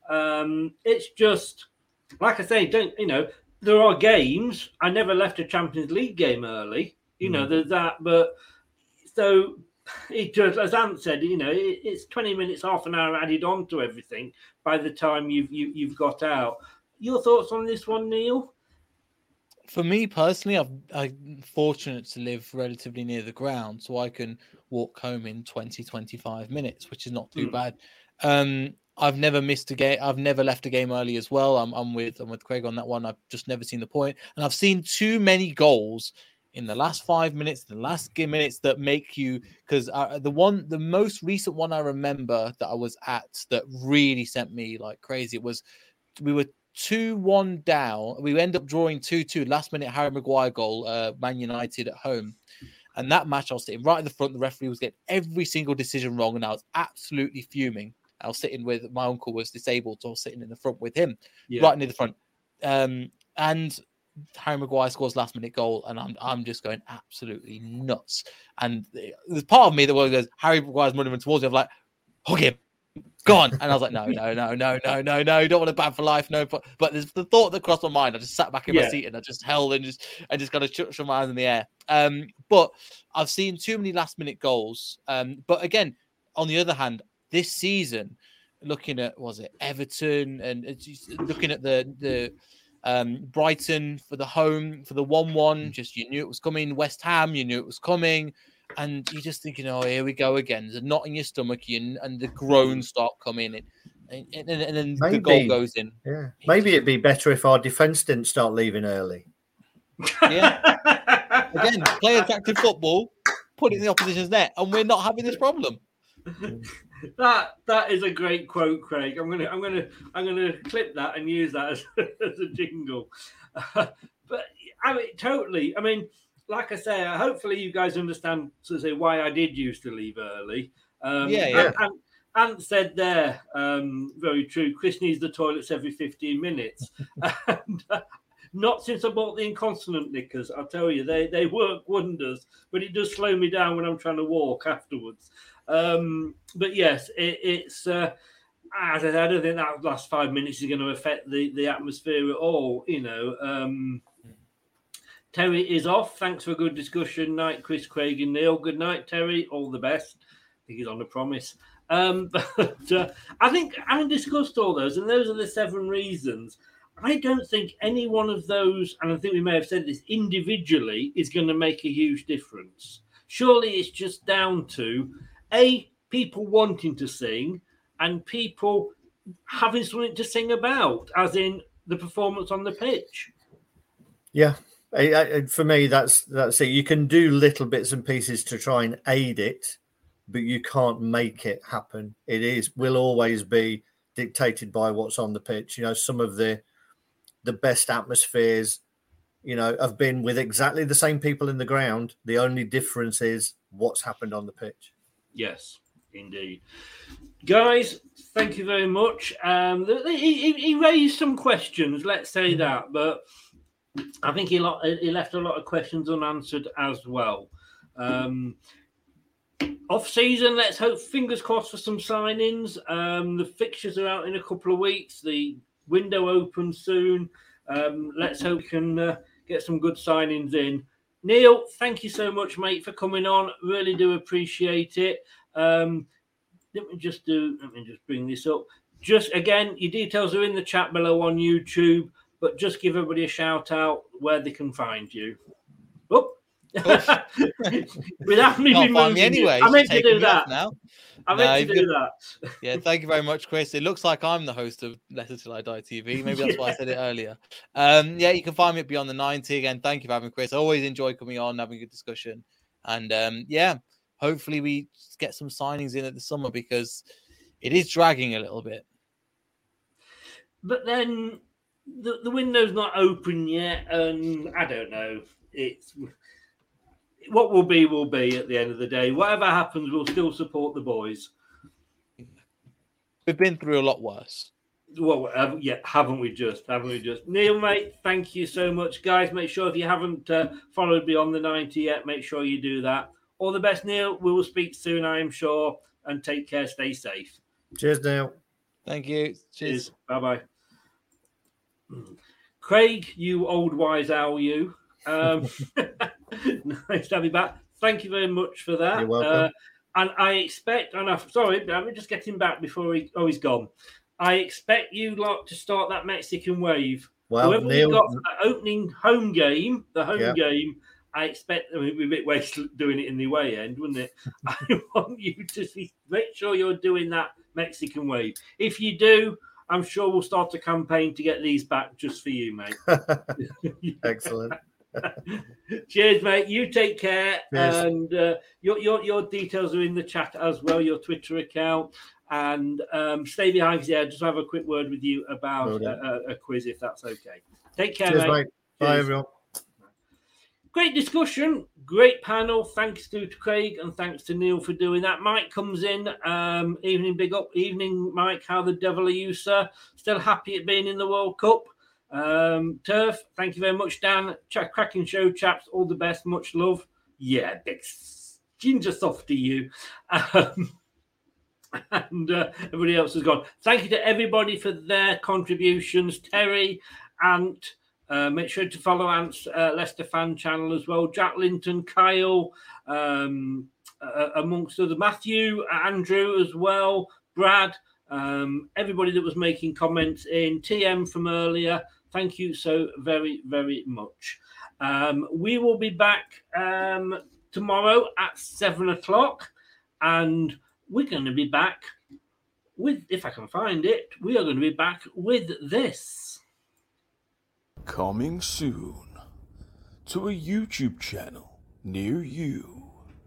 Um, it's just, like I say, don't you know, there are games. I never left a Champions League game early. You mm. know, there's that. But so it just, as Ant said, you know, it, it's twenty minutes, half an hour added on to everything by the time you've you, you've got out. Your thoughts on this one, Neil? For me personally, I've, I'm fortunate to live relatively near the ground, so I can walk home in twenty, twenty-five minutes, which is not too mm. bad. Um, I've never missed a game. I've never left a game early as well. I'm, I'm with I'm with Craig on that one. I've just never seen the point, and I've seen too many goals in the last five minutes, the last minutes that make you because the one, the most recent one I remember that I was at that really sent me like crazy. It was we were two one down. We end up drawing two two. Last minute Harry Maguire goal, uh, Man United at home. And that match, I was sitting right in the front. The referee was getting every single decision wrong, and I was absolutely fuming. I was sitting with my uncle was disabled, so I was sitting in the front with him, yeah. right near the front. Um, and Harry Maguire scores last minute goal, and I'm I'm just going absolutely nuts. And there's part of me that goes, Harry Maguire's running towards me. I'm like, hug him. Go on. And I was like, no, no, no, no, no, no, no. Don't want to ban for life. No. But, but there's the thought that crossed my mind. I just sat back in yeah. my seat and I just held and just and just got to chuck my hands in the air. Um, but I've seen too many last minute goals. Um, but again, on the other hand, this season, looking at was it Everton and looking at the the um, Brighton for the home for the one one, just you knew it was coming. West Ham, you knew it was coming. And you're just thinking, oh, here we go again. There's a knot in your stomach, and, and the groans start coming in, and, and, and then maybe, the goal goes in. Yeah, maybe it'd be better if our defence didn't start leaving early. Yeah. Again, play attractive football, put it in the opposition's net, and we're not having this problem. That that is a great quote, Craig. I'm gonna I'm gonna I'm gonna clip that and use that as, as a jingle. Uh, but I mean, totally. I mean. Like I say, hopefully you guys understand to say why I did used to leave early. Um, yeah, yeah. And, Ant said there, um, very true. Chris needs the toilets every fifteen minutes. and, uh, not since I bought the incontinent knickers. I'll tell you, they they work wonders. But it does slow me down when I'm trying to walk afterwards. Um, but yes, it, it's. Uh, as I said, I don't think that last five minutes is going to affect the the atmosphere at all. You know. Um, Terry is off. Thanks for a good discussion. Night, Chris, Craig, and Neil. Good night, Terry. All the best. I think he's on a promise. Um, but uh, I think, having discussed all those, and those are the seven reasons, I don't think any one of those, and I think we may have said this individually, is going to make a huge difference. Surely it's just down to, A, people wanting to sing, and people having something to sing about, as in the performance on the pitch. Yeah. I, I, for me, that's that's it. You can do little bits and pieces to try and aid it, but you can't make it happen. It is will always be dictated by what's on the pitch. You know, some of the the best atmospheres, you know, have been with exactly the same people in the ground. The only difference is what's happened on the pitch. Yes, indeed. Guys, thank you very much. Um, he, he raised some questions, let's say that, but I think he, he left a lot of questions unanswered as well. Um, off season, let's hope, fingers crossed for some signings. Um, the fixtures are out in a couple of weeks. The window opens soon. Um, let's hope we can uh, get some good signings in. Neil, thank you so much, mate, for coming on. Really do appreciate it. Um, let me just do. Let me just bring this up. Just again, your details are in the chat below on YouTube. But just give everybody a shout out where they can find you. Oh, without me Can't find me anyway. I meant to do that. Now. I meant no, to do got... that. Yeah, thank you very much, Chris. It looks like I'm the host of Leicester Till I Die T V. Maybe that's yeah. why I said it earlier. Um, yeah, you can find me at Beyond the ninety. Again, thank you for having me, Chris. I always enjoy coming on, having a good discussion. And um, yeah, hopefully we get some signings in at the summer because it is dragging a little bit. But then the, the window's not open yet, and I don't know. It's what will be will be at the end of the day. Whatever happens, we'll still support the boys. We've been through a lot worse. Well, uh, yeah, haven't we just? Haven't we just? Neil, mate, thank you so much. Guys, make sure if you haven't uh, followed Beyond the ninety yet, make sure you do that. All the best, Neil. We will speak soon, I am sure. And take care. Stay safe. Cheers, Neil. Thank you. Cheers. Cheers. Bye-bye. Craig, you old wise owl, you. Um, nice to have you back. Thank you very much for that. You're welcome. Uh, and I expect, and I'm sorry, let me just get him back before he, oh, he's gone. I expect you lot to start that Mexican wave. Well, Whoever Neil, we've got for the opening home game, the home yeah. game, I expect, I mean, it'd be a bit wasteful doing it in the away end, wouldn't it? I want you to see, make sure you're doing that Mexican wave. If you do, I'm sure we'll start a campaign to get these back just for you, mate. Excellent. Cheers, mate. You take care. Yes. And uh, your, your your details are in the chat as well, your Twitter account. And um, stay behind because yeah, just have a quick word with you about well a, a, a quiz, if that's okay. Take care, Cheers, mate. mate. Bye, Cheers. everyone. Great discussion, great panel. Thanks to Craig and thanks to Neil for doing that. Mike comes in. Um, evening, big up. Evening, Mike. How the devil are you, sir? Still happy at being in the World Cup? Um, Turf, thank you very much, Dan. Ch- cracking show, chaps. All the best. Much love. Yeah, big ginger soft to you. Um, and uh, everybody else has gone. Thank you to everybody for their contributions. Terry, Ant, uh, make sure to follow Ant's uh, Leicester fan channel as well. Jack Linton, Kyle, um, uh, amongst others. Matthew, Andrew as well. Brad, um, everybody that was making comments in. T M from earlier. Thank you so very, very much. Um, we will be back um, tomorrow at seven o'clock, and we're going to be back with, if I can find it, we are going to be back with this. Coming soon to a YouTube channel near you.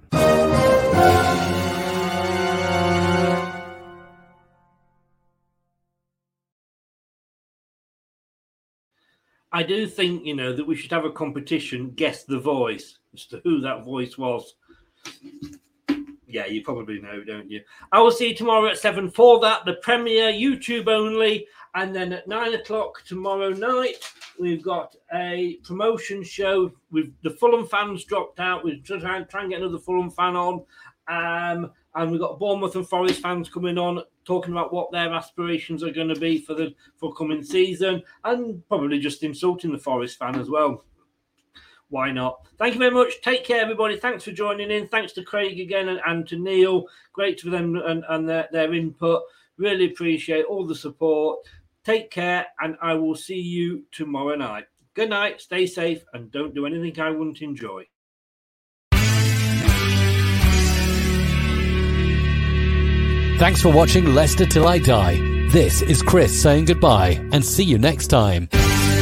I do think, you know, that we should have a competition, guess the voice, as to who that voice was. Yeah, you probably know, don't you? I will see you tomorrow at seven for that, the premiere, YouTube only. And then at nine o'clock tomorrow night, we've got a promotion show with the Fulham fans dropped out. We're trying try and get another Fulham fan on. Um, and we've got Bournemouth and Forest fans coming on, talking about what their aspirations are going to be for the for coming season, and probably just insulting the Forest fan as well. Why not? Thank you very much. Take care, everybody. Thanks for joining in. Thanks to Craig again and, and to Neil. Great for them and, and their, their input. Really appreciate all the support. Take care, and I will see you tomorrow night. Good night. Stay safe, and don't do anything I wouldn't enjoy. Thanks for watching Leicester Till I Die. This is Chris saying goodbye, and see you next time.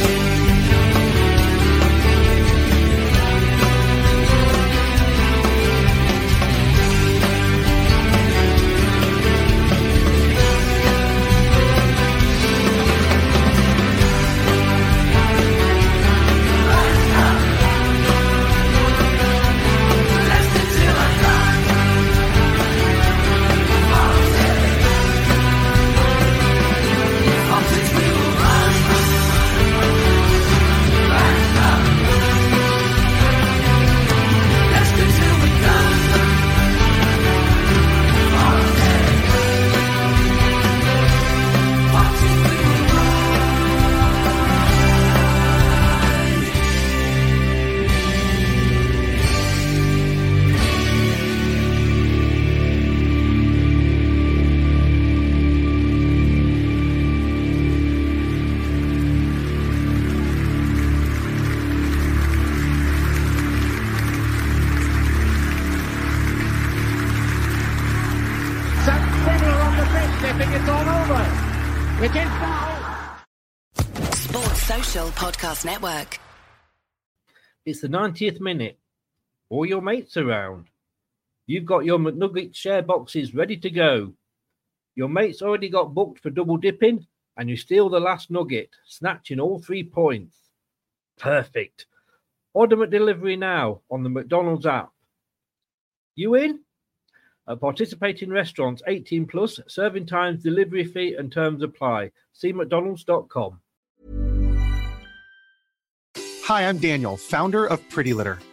Podcast Network. It's the ninetieth minute. All your mates around. You've got your McNugget share boxes ready to go. Your mates already got booked for double dipping, and you steal the last nugget, snatching all three points. Perfect. Order McDelivery now on the McDonald's app. You in? At participating restaurants, eighteen plus, serving times, delivery fee and terms apply. See mcdonalds dot com. Hi, I'm Daniel, founder of Pretty Litter.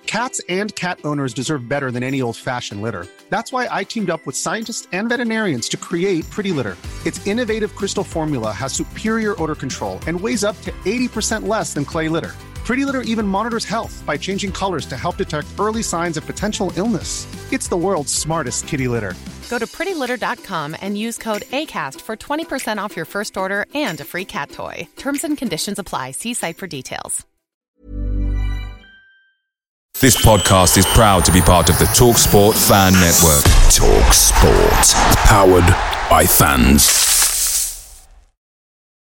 Cats and cat owners deserve better than any old-fashioned litter. That's why I teamed up with scientists and veterinarians to create Pretty Litter. Its innovative crystal formula has superior odor control and weighs up to eighty percent less than clay litter. Pretty Litter even monitors health by changing colors to help detect early signs of potential illness. It's the world's smartest kitty litter. Go to pretty litter dot com and use code ACAST for twenty percent off your first order and a free cat toy. Terms and conditions apply. See site for details. This podcast is proud to be part of the TalkSport Fan Network. TalkSport. Powered by fans.